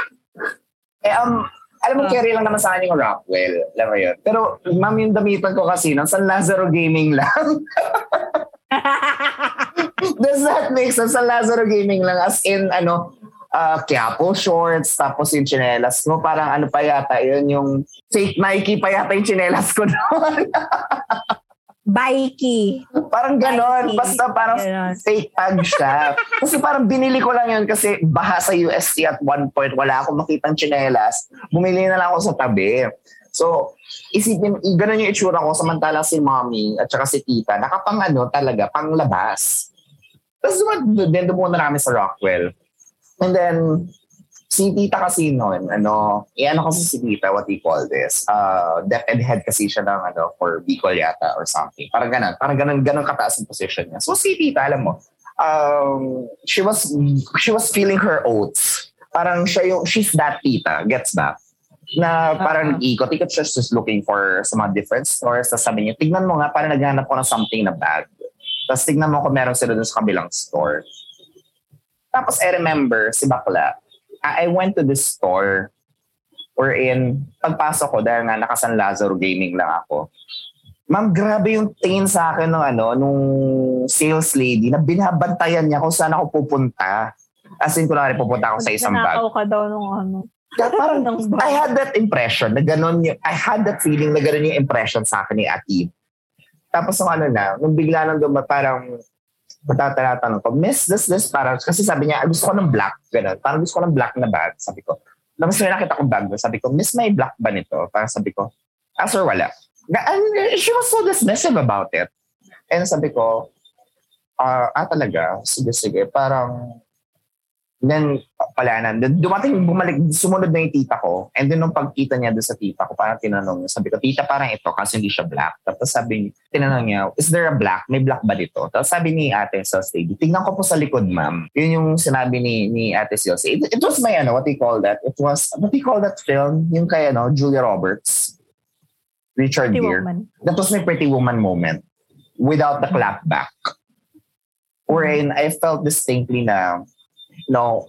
Eh, um, alam mo, carry lang naman sa akin yung Rockwell. Alam mo yun. Pero, ma'am, yung damitan ko kasi ng San Lazaro Gaming lang. Does that make sense? San Lazaro Gaming lang. As in, ano, uh, Quiapo shorts, tapos yung chinelas ko. Parang ano pa yata yun, yung fake Nike pa yata yung chinelas ko doon. Bikey. Parang ganon. Bikey. Basta parang Ganon. fake tag siya. Kasi parang binili ko lang yun kasi baha sa U S T at one point. Wala akong makitang tsinelas. Bumili na lang ako sa tabi. So, isipin, ganon yung itsura ko samantalang si mommy at saka si tita. Nakapang ano talaga, panglabas. Tapos then dumunta namin sa Rockwell. And then, si tita kasi noon, ano, i-ano kasi si tita, what do you call this? Uh, DepEd head kasi siya ng, ano, for Bicol yata or something. Parang ganun, parang ganun, ganun kataas ang position niya. So si tita, alam mo, um, she was, she was feeling her oats. Parang siya yung, she's that tita, gets back? Na parang uh-huh. ikot-ikot siya just looking for some different stores. Tapos sabi niya, tignan mo nga, parang naghanap ko ng something na bag. Tapos tignan mo kung meron sila dun sa kabilang store. Tapos I remember, si bakla, I went to this store wherein pagpasok ko dahil nga naka San Lazaro Gaming lang ako. Ma'am, grabe yung tingin sa akin ng ano, nung sales lady na binabantayan niya kung saan ako pupunta. As in, kunwari pupunta ako sa isang bag. Nanakaw ka daw nung ano. Parang, I had that impression na gano'n yung, I had that feeling na gano'n yung impression sa akin ni Ati. Tapos nung ano na, nung bigla nang dumat, parang matatatanong ko, Miss, this, this, parang, kasi sabi niya, gusto ko ng black, gano'n. Parang gusto ko ng black na bag, sabi ko. Tapos may nakita kong bag, sabi ko, Miss, may black ba nito? Parang sabi ko, ah, sir, wala. And she was so dismissive about it. And sabi ko, uh, ah, talaga, sige, sige, parang, then, pala na, dumating, bumalik, sumunod na yung tita ko, and then nung pagkita niya doon sa tita ko, parang tinanong niya, sabi ko, tita, parang ito, kasi hindi siya black. Tapos sabi, tinanong niya, is there a black? May black ba dito? Tapos sabi ni ate sales lady, tingnan ko po sa likod, ma'am. Yun yung sinabi ni, ni ate sales lady. It, it was my, ano, what do you call that? It was, what do you call that film? Yung kay, ano, Julia Roberts. Richard Gere. That was my Pretty Woman moment. Without the clap back. Wherein I felt distinctly na, no,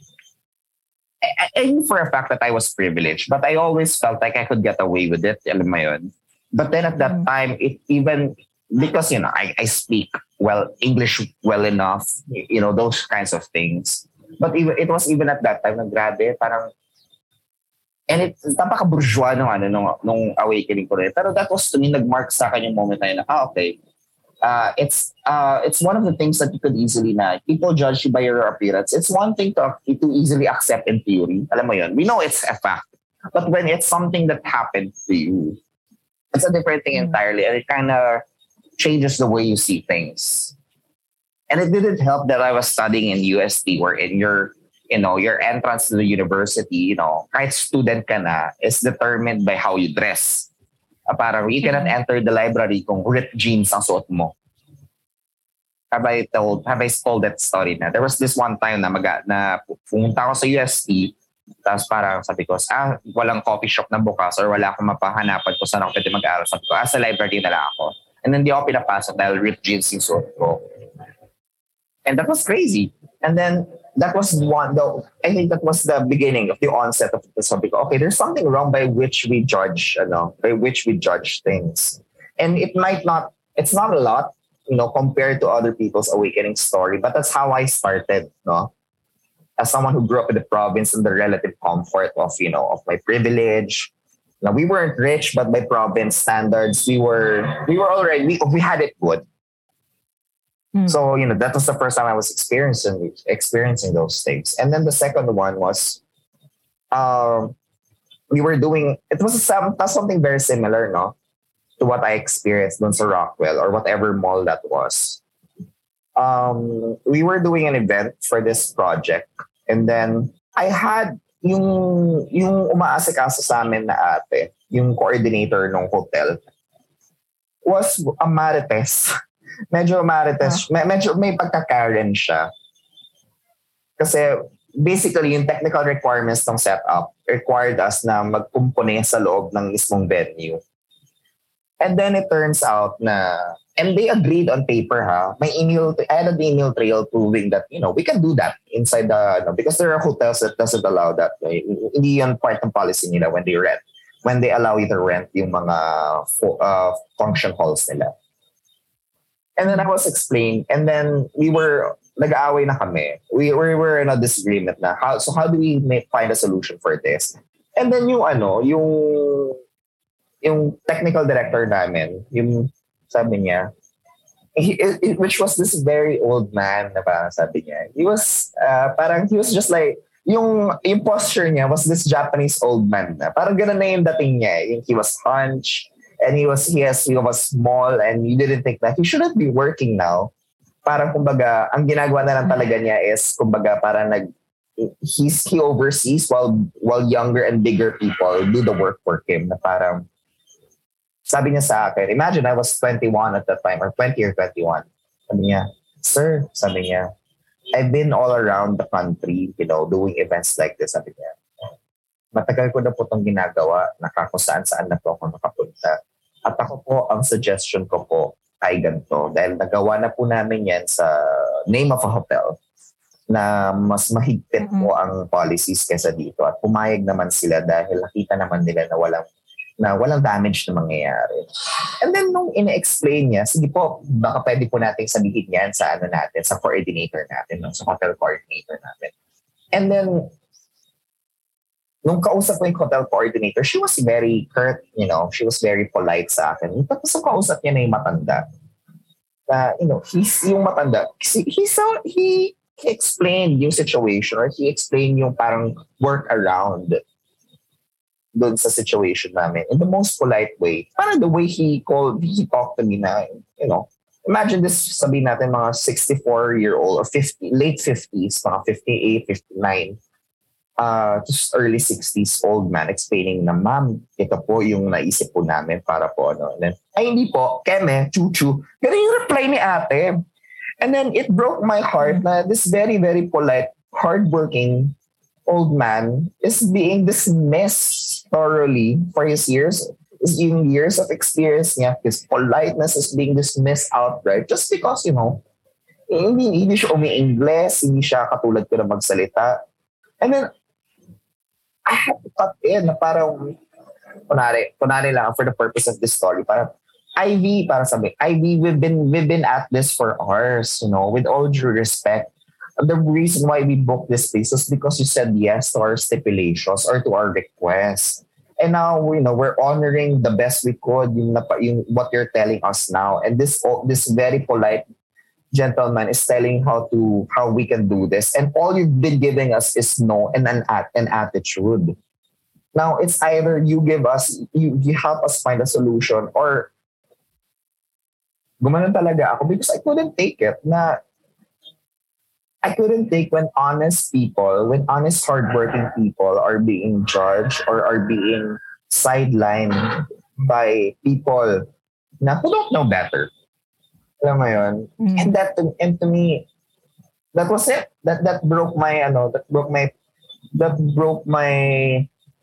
I, I knew for a fact that I was privileged, but I always felt like I could get away with it. Alam mo yun. But then at that mm. time, it even, because, you know, I, I speak well, English well enough, you know, those kinds of things. But even, it was even at that time, na grabe, parang, and it, napaka-bourgeois nung, ano, nung, nung awakening ko rin. Pero that was, to me, nag-mark sa akin yung moment na yun, ah, okay. Uh, it's uh, it's one of the things that you could easily na people judge you by your appearance. It's one thing to to easily accept in theory. Alam mo yun. We know it's a fact. But when it's something that happened to you, it's a different thing entirely. And it kind of changes the way you see things. And it didn't help that I was studying in U S T, where in your, you know, your entrance to the university, you know, kahit student ka na, is determined by how you dress. Uh, parang you cannot enter the library kung ripped jeans ang suot mo. Have I told, have I told that story na? There was this one time na, mag, na pumunta ako sa U S T, tapos parang sabi ko, ah, walang coffee shop na bukas or wala akong mapahanapan kung saan ako pwede mag-aaral. Sabi ko, ah, sa library na lang ako. And then di ako pinapasok dahil ripped jeans yung suot ko. And that was crazy. And then that was one, though, I think that was the beginning of the onset of the topic. Okay, there's something wrong by which we judge, you know, by which we judge things. And it might not, it's not a lot, you know, compared to other people's awakening story, but that's how I started, no? As someone who grew up in the province and the relative comfort of, you know, of my privilege. Now, we weren't rich, but by province standards, we were, we were already, we, we had it good. So, you know, that was the first time I was experiencing experiencing those things. And then the second one was, um, we were doing, it was some, something very similar, no? To what I experienced dun sa Rockwell or whatever mall that was. Um, we were doing an event for this project. And then I had yung, yung umaasikaso sa amin na ate, yung coordinator ng hotel, was a marites. Medyo marites, huh? medyo may pagka-Karen siya. Kasi basically yung technical requirements ng setup required us na magkumpone sa loob ng mismong venue. And then it turns out na, and they agreed on paper, ha, may email, I had an email trail proving that, you know, we can do that inside the, no, because there are hotels that doesn't allow that. Hindi yun part ng policy nila when they rent, when they allow you to rent yung mga uh, function halls nila. And then I was explained, and then we were, nag-aaway na kami. We, we were in a disagreement na, how, so how do we make, find a solution for this? And then yung ano, yung, yung technical director namin, yung, sabi niya, he, it, it- which was this very old man na parang sabi niya. He was, uh, parang he was just like, yung, yung posture niya was this Japanese old man na. Parang ganun na yung dating niya. Yung he was hunched, and he was, he, has, he was small, and you didn't think that he shouldn't be working now. Parang kumbaga, ang ginagawa na lang talaga niya is, kumbaga, parang nag, he's, he oversees while, while younger and bigger people do the work for him. Na parang, sabi niya sa akin, imagine I was twenty-one at that time, or twenty or twenty-one. Sabi niya, sir, sabi niya, I've been all around the country, you know, doing events like this. Sabi niya, matagal ko na po itong ginagawa, nakakusaan-saan na po ako nakapunta. At ako po, ang suggestion ko po ay ganito. Dahil nagawa na po namin yan sa name of a hotel na mas mahigpit Mhm. po ang policies kaysa dito. At pumayag naman sila dahil nakita naman nila na walang na walang damage na mangyayari. And then nung ina-explain niya, sige po, baka pwede po nating sabihin yan sa ano natin, sa coordinator natin, no? Sa hotel coordinator natin. And then, nung kausap ko yung hotel coordinator, she was very curt, you know, she was very polite sa akin. Tapos ang kausap niya na yung matanda. Na, you know, he's yung matanda. He, he, saw, he, he explained yung situation, or he explained yung parang work around doon sa situation namin in the most polite way. Parang the way he called, he talked to me na, you know, imagine this, sabihin natin mga sixty-four-year-old or fifty, late fifties, mga fifty-eight, fifty-nine, uh, just early sixties old man explaining na, ma'am, ito po yung naisip po namin para po, ano. And then, ay, hindi po, keme, chuchu. Ganun yung reply ni ate. And then it broke my heart na this very, very polite, hardworking old man is being dismissed thoroughly for his years, his years of experience niya. His politeness is being dismissed outright just because, you know, hindi, hindi siya umi-Ingles, hindi siya katulad ko na magsalita. And then, I had to cut in na parang, kunwari, kunwari lang for the purpose of this story, parang, I V, parang sabi, I V, we've been, we've been at this for hours, you know, with all due respect. The reason why we booked this place was because you said yes to our stipulations or to our requests. And now, you know, we're honoring the best we could, yung, yung, what you're telling us now. And this this very polite gentleman is telling how to how we can do this. And all you've been giving us is no and an, an attitude. Now, it's either you give us, you, you help us find a solution, or gumanon talaga ako because I couldn't take it na I couldn't take when honest people, when honest, hardworking people are being judged or are being sidelined by people na who don't know better. Alam mo yun? Mm. And that, and to me, that was it. That that broke my, ano, that broke my, that broke my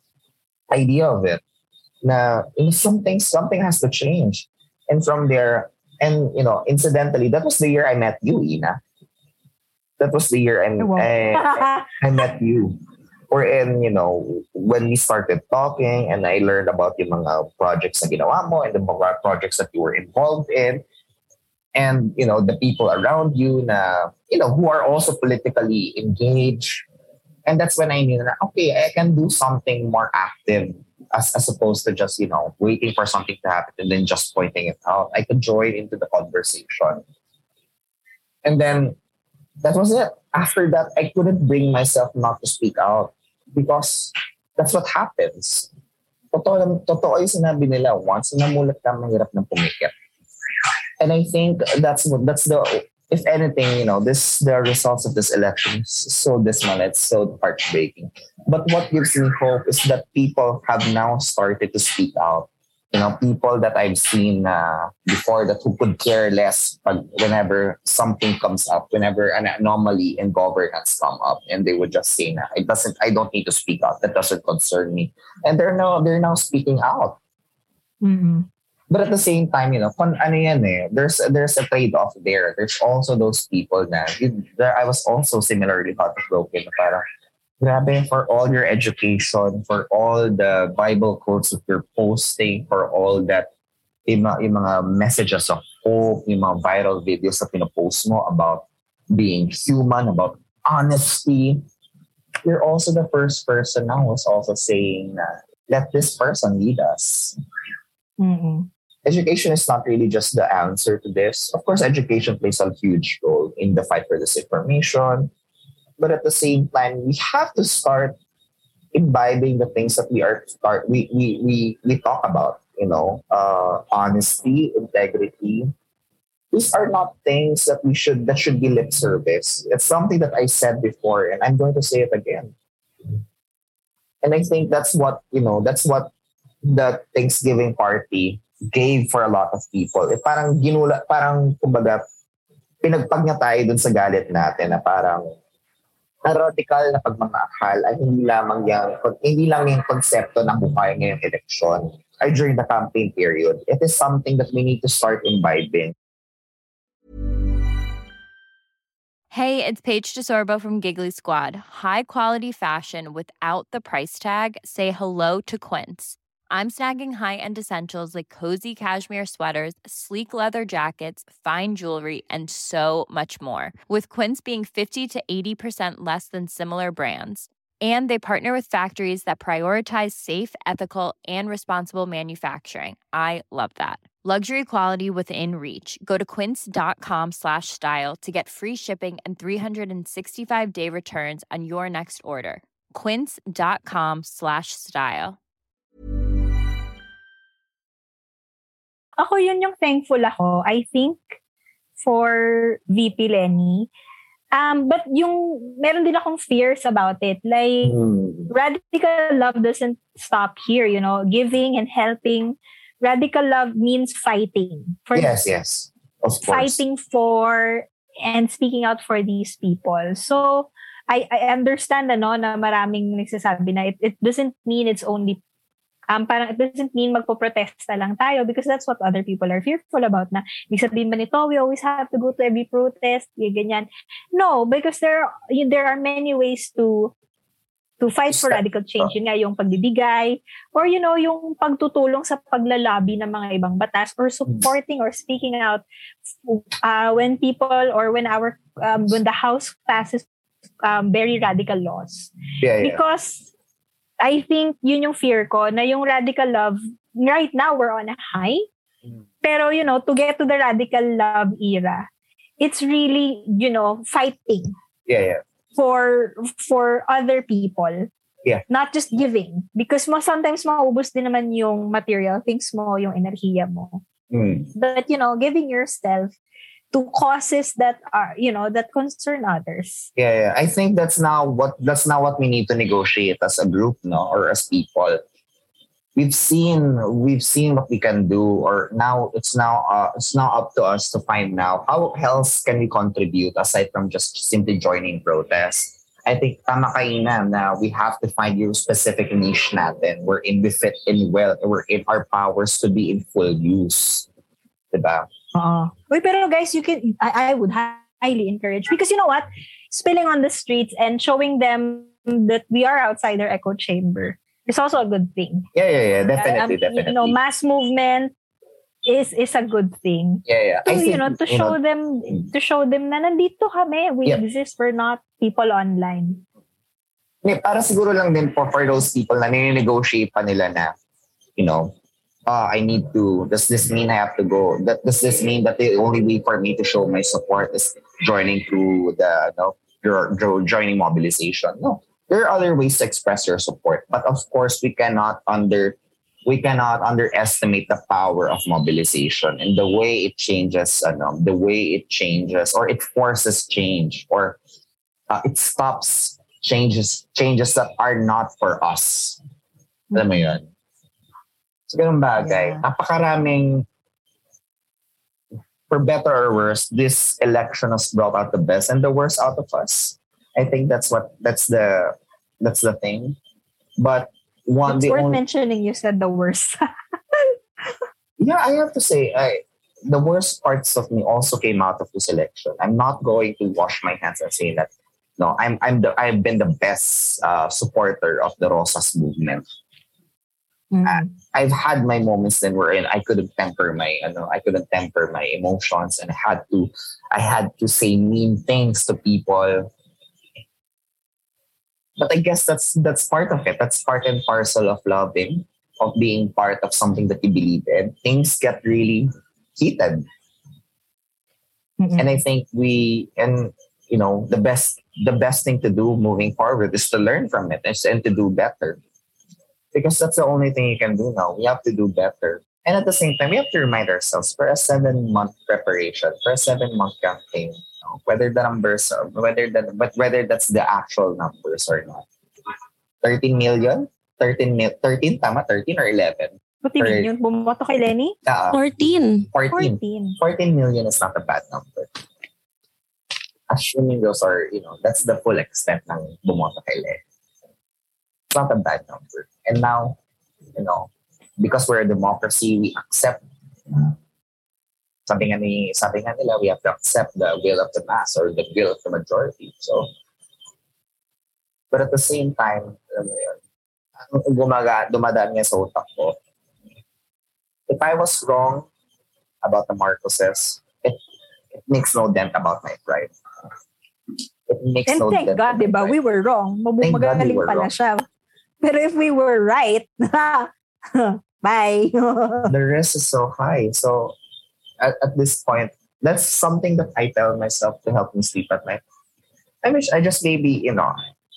idea of it. Na you know, something, something has to change. And from there, and you know, incidentally, that was the year I met you, Ina. That was the year I, Wow. I, I met you. Or in, you know, when we started talking and I learned about yung mga projects na ginawa mo and the mga projects that you were involved in. And, you know, the people around you na, you know, who are also politically engaged. And that's when I knew na, okay, I can do something more active as, as opposed to just, you know, waiting for something to happen and then just pointing it out. I could join into the conversation. And then, that was it. After that, I couldn't bring myself not to speak out because that's what happens. Totoo, totoo yung sinabi nila, once namulat ka, mahirap na pumikit. And I think that's that's the, if anything, you know, this the results of this election is so dismal, it's so heartbreaking. But what gives me hope is that people have now started to speak out. You know, people that I've seen uh, before that who could care less pag, whenever something comes up, whenever an anomaly in governance come up, and they would just say, "Nah, it doesn't. I don't need to speak out. That doesn't concern me." And they're now they're now speaking out. Mm-hmm. But at the same time, you know, kung ano yan eh, there's there's a trade-off there. There's also those people na there. I was also similarly heartbroken. Parang, grabe, for all your education, for all the Bible quotes that you're posting, for all that, yung mga, yung mga messages of hope, yung mga viral videos na pinopost mo about being human, about honesty, you're also the first person now who's also saying, uh, let this person lead us. Mm-hmm. education is not really just the answer to this. Of course, education plays a huge role in the fight for disinformation. But at the same time, we have to start imbibing the things that we are start we we we, we talk about, you know, uh, honesty, integrity. These are not things that we should that should be lip service. It's something that I said before, and I'm going to say it again. And I think that's what, you know, that's what the Thanksgiving party gave for a lot of people. Eh, parang ginula, parang kumbaga, pinagpag niya tayo dun sa galit natin na parang na radical na pagmamahal ay hindi lamang yung, hindi lang yung konsepto ng buhay ngayong eleksyon ay during the campaign period. It is something that we need to start imbibing. Hey, it's Paige DeSorbo from Giggly Squad. High quality fashion without the price tag. Say hello to Quince. I'm snagging high-end essentials like cozy cashmere sweaters, sleek leather jackets, fine jewelry, and so much more. With Quince being fifty to eighty percent less than similar brands. And they partner with factories that prioritize safe, ethical, and responsible manufacturing. I love that. Luxury quality within reach. Go to quince.com slash style to get free shipping and three sixty-five day returns on your next order. Quince.com slash style. Ako yun yung thankful ako, I think, for V P Lenny. Um, but yung, meron din akong fears about it. Like, mm. radical love doesn't stop here, you know, giving and helping. Radical love means fighting. For yes, yes. Of course. Fighting for and speaking out for these people. So, I, I understand ano, na maraming nagsasabi na it, it doesn't mean it's only Um, parang it doesn't mean magpo-protesta lang tayo because that's what other people are fearful about na. Ibig sabihin ba nito, we always have to go to every protest, ganyan. No, because there there are many ways to to fight for radical change. Yun nga, yung pagbibigay or, you know, yung pagtutulong sa paglalabi ng mga ibang batas or supporting or speaking out uh, when people or when our um, when the House passes um, very radical laws. Yeah, yeah. Because I think yun yung fear ko na yung radical love, right now we're on a high. Mm. Pero, you know, to get to the radical love era, it's really, you know, fighting. Yeah, yeah. For for other people. Yeah. Not just giving. Because mo, sometimes maubos din naman yung material things mo, yung enerhiya mo. Mm. But, you know, giving yourself to causes that are, you know, that concern others. Yeah, yeah. I think that's now what that's now what we need to negotiate as a group, no, or as people. We've seen we've seen what we can do, or now it's now uh, it's now up to us to find now how else can we contribute aside from just simply joining protests. I think tama kayo na na we have to find your specific niche natin. We're in we fit in well, we're in our powers to be in full use. Diba? Uh, Uy, pero guys, you can, I, I would highly encourage, because you know what? Spilling on the streets and showing them that we are outside their echo chamber is also a good thing. Yeah, yeah, yeah. Definitely, um, definitely. You know, mass movement is is a good thing. Yeah, yeah. To, I think, you know, to you show know, them, to show them na nandito kami. We yep. exist. We're not people online. Para siguro lang din po for those people na nini-negotiate pa nila na, you know, Uh, I need to, does this mean I have to go? That Does this mean that the only way for me to show my support is joining through the, no, your, your joining mobilization? No. There are other ways to express your support. But of course, we cannot under we cannot underestimate the power of mobilization and the way it changes, ano, the way it changes or it forces change or uh, it stops changes changes that are not for us. Mm-hmm. Alam mo yun? So, ganun bagay. Yeah. Napakaraming, for better or worse, this election has brought out the best and the worst out of us. I think that's what, that's the, that's the thing. But one, it's the worth only, mentioning you said the worst. yeah, I have to say, I, the worst parts of me also came out of this election. I'm not going to wash my hands and say that, no, I'm, I'm the, I've been the best uh, supporter of the Rosas movement. Mm. Uh, I've had my moments then wherein I couldn't temper my, you know, I couldn't temper my emotions, and I had to, I had to say mean things to people. But I guess that's that's part of it. That's part and parcel of loving. of being part of something that you believe in, things get really heated. Mm-hmm. And I think we, and you know, the best, the best thing to do moving forward is to learn from it and to do better. Because that's the only thing you can do now. We have to do better. And at the same time, we have to remind ourselves for a seven-month preparation, for a seven-month campaign, you know, whether the numbers, are, whether that, but whether that's the actual numbers or not. thirteen million? thirteen, mil, thirteen, tama? thirteen or eleven? Buti yun, bumoto kay Lenny? Uh, fourteen. fourteen. fourteen. fourteen million is not a bad number. Assuming those are, you know, that's the full extent ng bumoto kay Lenny. It's not a bad number. And now, you know, because we're a democracy, we accept, sabi nga, ni, sabi nga nila, we have to accept the will of the mass or the will of the majority. So, but at the same time, alam mo yun, gumaga, dumadaan nga sa utak ko, if I was wrong about the Marcoses, it, it makes no dent about my pride. It makes and no thank dent. God, diba? We were wrong. Magaling we pala wrong. siya. Pero if we were right, bye. The risk is so high. So at, at this point, that's something that I tell myself to help me sleep at night. I wish I just maybe, you know,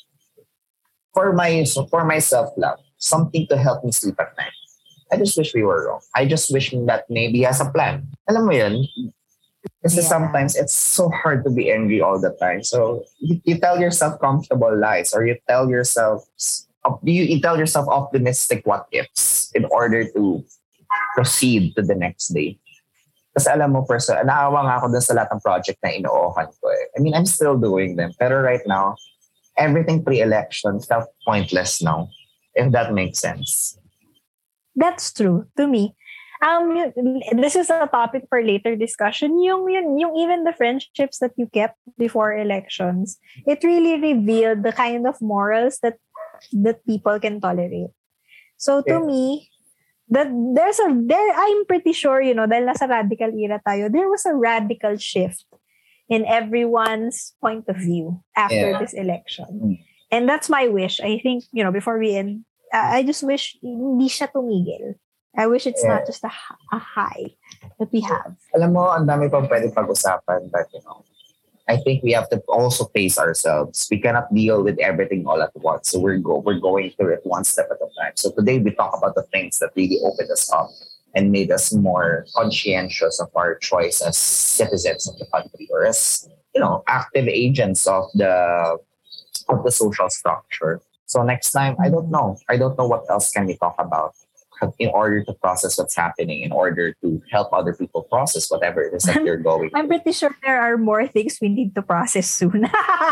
for my so for my self-love, something to help me sleep at night. I just wish we were wrong. I just wish that maybe he has a plan. Alam mo yun? Kasi yeah. Sometimes it's so hard to be angry all the time. So you, you tell yourself comfortable lies, or you tell yourself you, you tell yourself optimistic what ifs in order to proceed to the next day. Kasi alam mo, person, naawa nga ako dun sa lahat ng project na inoohan ko eh. I mean, I'm still doing them. Pero right now, everything pre-election felt pointless now, if that makes sense. That's true to me. Um, this is a topic for later discussion. Yung, yung, yung even the friendships that you kept before elections, it really revealed the kind of morals that that people can tolerate. So to yeah. me, that there's a there. I'm pretty sure, you know, dahil nasa radical era tayo, there was a radical shift in everyone's point of view after yeah. this election, mm. and that's my wish. I think, you know, before we end. I just wish hindi siya tumigil. I wish it's yeah. not just a, a high that we have. Alam mo, ang dami pang pwede pag-usapan, but you know, I think we have to also pace ourselves. We cannot deal with everything all at once. So we're go we're going through it one step at a time. So today we talk about the things that really opened us up and made us more conscientious of our choice as citizens of the country, or as, you know, active agents of the of the social structure. So next time, I don't know. I don't know what else can we talk about in order to process what's happening, in order to help other people process whatever it is that you're going I'm pretty sure there are more things we need to process soon.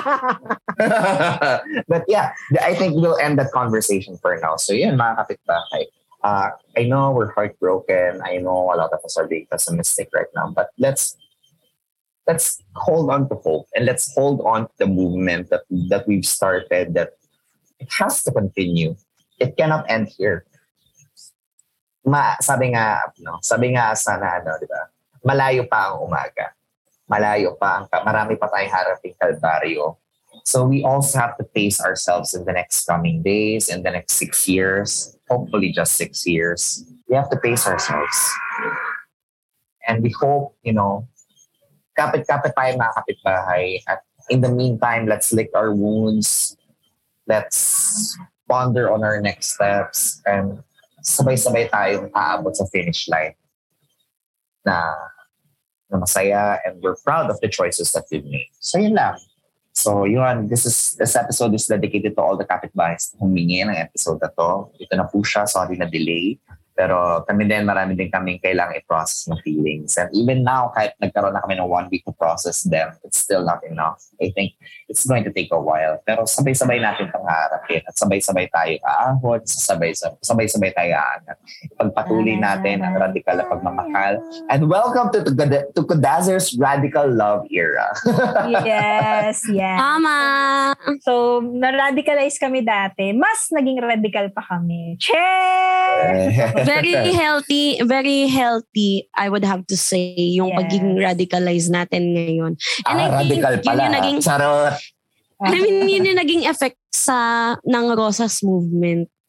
But yeah, I think we'll end that conversation for now. So yun, mga kapitbahay. Uh, I know we're heartbroken. I know a lot of us are being pessimistic right now. But let's let's hold on to hope. And let's hold on to the movement that, that we've started, that it has to continue. It cannot end here. Ma, sabi nga, no, sabi nga sana, ano, di ba? Malayo pa ang umaga. Malayo pa ang, marami pa tayong haraping kalbaryo. So we also have to pace ourselves in the next coming days, in the next six years, hopefully just six years. We have to pace ourselves. And we hope, you know, kapit-kapit tayo mga kapitbahay. At in the meantime, let's lick our wounds. Let's ponder on our next steps, and sabay-sabay tayong aabot sa finish line na, na masaya, and we're proud of the choices that we've made. So yun lang. So yun, this is this episode is dedicated to all the kapitbahays na humingi ng episode na to. Ito na po siya, sorry na delay. Pero kami din, marami din kaming kailangang i-process na feelings. And even now, kahit nagkaroon na kami ng one week to process them, it's still not enough. I think it's going to take a while. Pero sabay-sabay natin itong haharapin. At sabay-sabay tayo aahon, sabay-sabay tayo aangat. Ipagpatuloy natin ang radikal na pagmamahal. And welcome to, to, to Kudazer's Radical Love Era. Yes, yes. Tama! So, na-radicalize kami dati. Mas naging radical pa kami. Cheers! Very healthy, very healthy, I would have to say, yung yes. pagiging radicalized natin ngayon. And ah, I think radical yun pala. Yung naging, Charot. I mean, yun yung naging effect sa ng Rosas movement.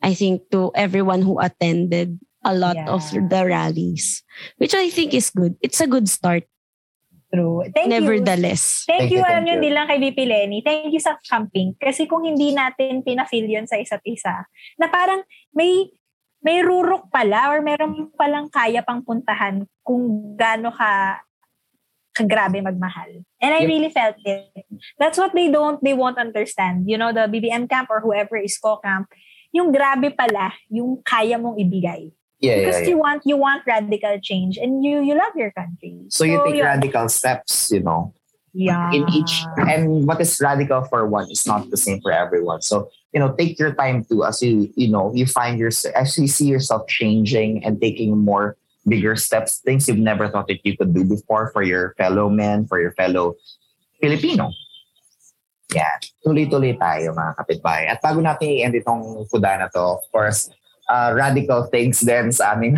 I think, to everyone who attended a lot yeah. of the rallies, which I think is good. It's a good start. True. Thank Nevertheless. you. Thank, thank you, alam nyo, you. Hindi lang kay V P Lenny. Thank you sa camping. Kasi kung hindi natin pina-feel yun sa isa't isa, na parang may may rurok pala or meron palang kaya pang puntahan kung gaano ka kagrabe magmahal. And I yep. really felt it. That's what they don't, they won't understand. You know, the B B M camp or whoever is co-camp, yung grabe pala, yung kaya mong ibigay. Yeah, because yeah, yeah. you want you want radical change and you you love your country. So, so you take yeah. radical steps, you know. Yeah. In each, and what is radical for one is not the same for everyone. So, you know, take your time too as you, you know, you find yourself, as you see yourself changing and taking more bigger steps, things you've never thought that you could do before for your fellow men, for your fellow Filipino. Yeah. Tuloy-tuloy tayo, mga kapitbahay. At bago natin i-end itong kuda na to, of course, uh, radical things din sa aming,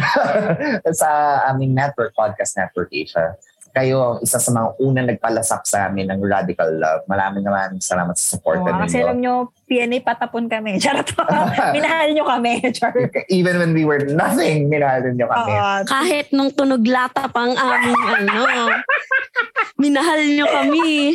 sa aming network, Podcast Network Asia. Kayo, isa sa mga unang nagpalasap sa amin ng Radical Love. Maraming naman salamat sa support oh, ninyo. Kasi alam nyo, P N A patapon kami. Charot. Minahal nyo kami. Charot. Even when we were nothing, minahal nyo kami. Uh, Kahit nung tunog lata pang aming ano, minahal nyo kami.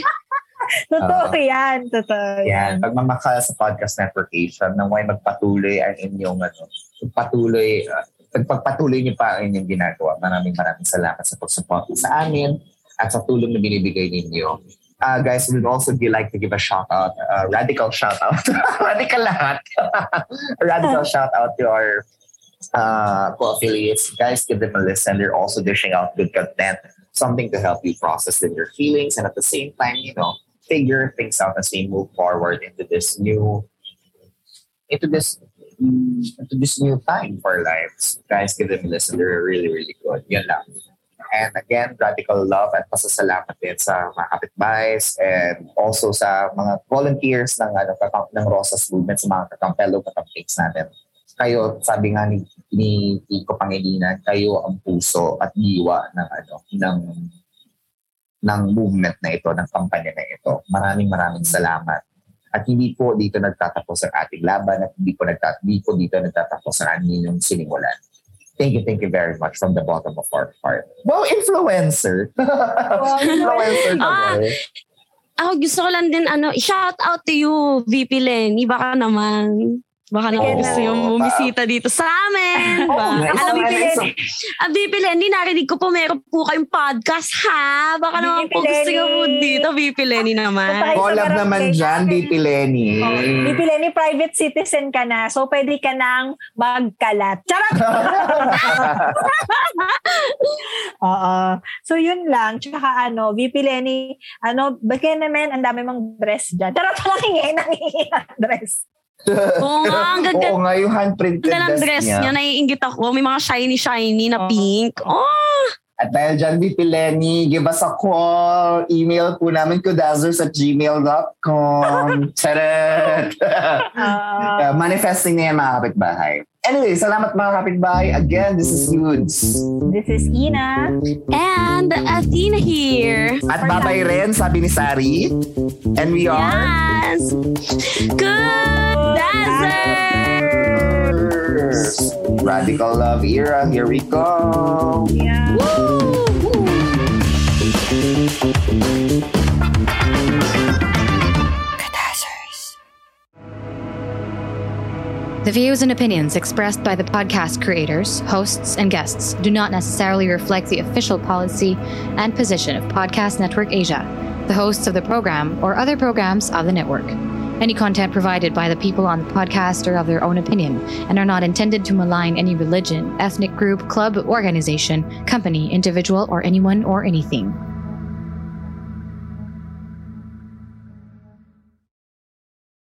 Totoo uh, yan. Yan. Totoo yan. Pagmamahal sa Podcast Network Asia, nang may magpatuloy ang inyong ano, patuloy, uh, pagpagpatuloy niyo pa ang inyong ginagawa. Maraming maraming salamat sa pag-support sa amin at sa tulong na binibigay ninyo. Uh, guys, we'd also be like to give a shout out, uh, radical shout out, radical lahat, radical shout out to our uh, co-affiliates. Guys, give them a listen. They're also dishing out good content, something to help you process in your feelings and at the same time, you know, figure things out as we move forward into this new, into this into this new time for our lives. Guys, give them a listen. They're really, really good. Yun lang. And again, radical love at pasasalamat din sa mga kapitbahays and also sa mga volunteers ng, ano, ng Rosas Movement, sa mga fellow katampings natin. Kayo, sabi nga ni, ni Kiko Pangilinan, kayo ang puso at diwa ng, ano, ng, ng movement na ito, ng kampanya na ito. Maraming maraming salamat. At hindi po dito nagtatapos ang ating laban at hindi po, nagtat- hindi po dito nagtatapos ang inyong sinimulan. Thank you, thank you very much from the bottom of our heart. Wow, influencer! Influencer ka ah, ako gusto ko lang din, ano, shout out to you, V P Lenny. Baka naman, baka naman gusto yung bumisita dito sa amin. Oh, nice. Alam mo, V P Lenny, narinig ko po meron po kayong podcast, ha? Baka naman po gusto nyo po dito, V P Lenny naman. Collab naman dyan, V P Lenny. Oh, V P Lenny, private citizen ka na, so pwede ka nang magkalat. Charot! Oo. So yun lang. Tsaka ano, V P Lenny, ano, bagay naman, ang dami mong dress dyan. Charot, nangingi, nangingi ang dress. Oo nga, ang ganda. Oo nga, yung hand-printed dress, dress niya. niya. Naiingit ako. May mga shiny-shiny na pink. Oh! At dahil dyan, V P Lenny, give us a call. Email po namin kudazzers at gmail dot com. Charot! uh, manifesting na yan, mga kapitbahay. Anyway, salamat mga kapitbahay. Again, this is Yudes. This is Ina. And Athena here. At babay rin, sabi ni Sari. And we are... Yes! Good Dazzers! Radical Love Era, here we go. Yeah. Woo! The views and opinions expressed by the podcast creators, hosts, and guests do not necessarily reflect the official policy and position of Podcast Network Asia, the hosts of the program, or other programs of the network. Any content provided by the people on the podcast are of their own opinion and are not intended to malign any religion, ethnic group, club, organization, company, individual, or anyone or anything.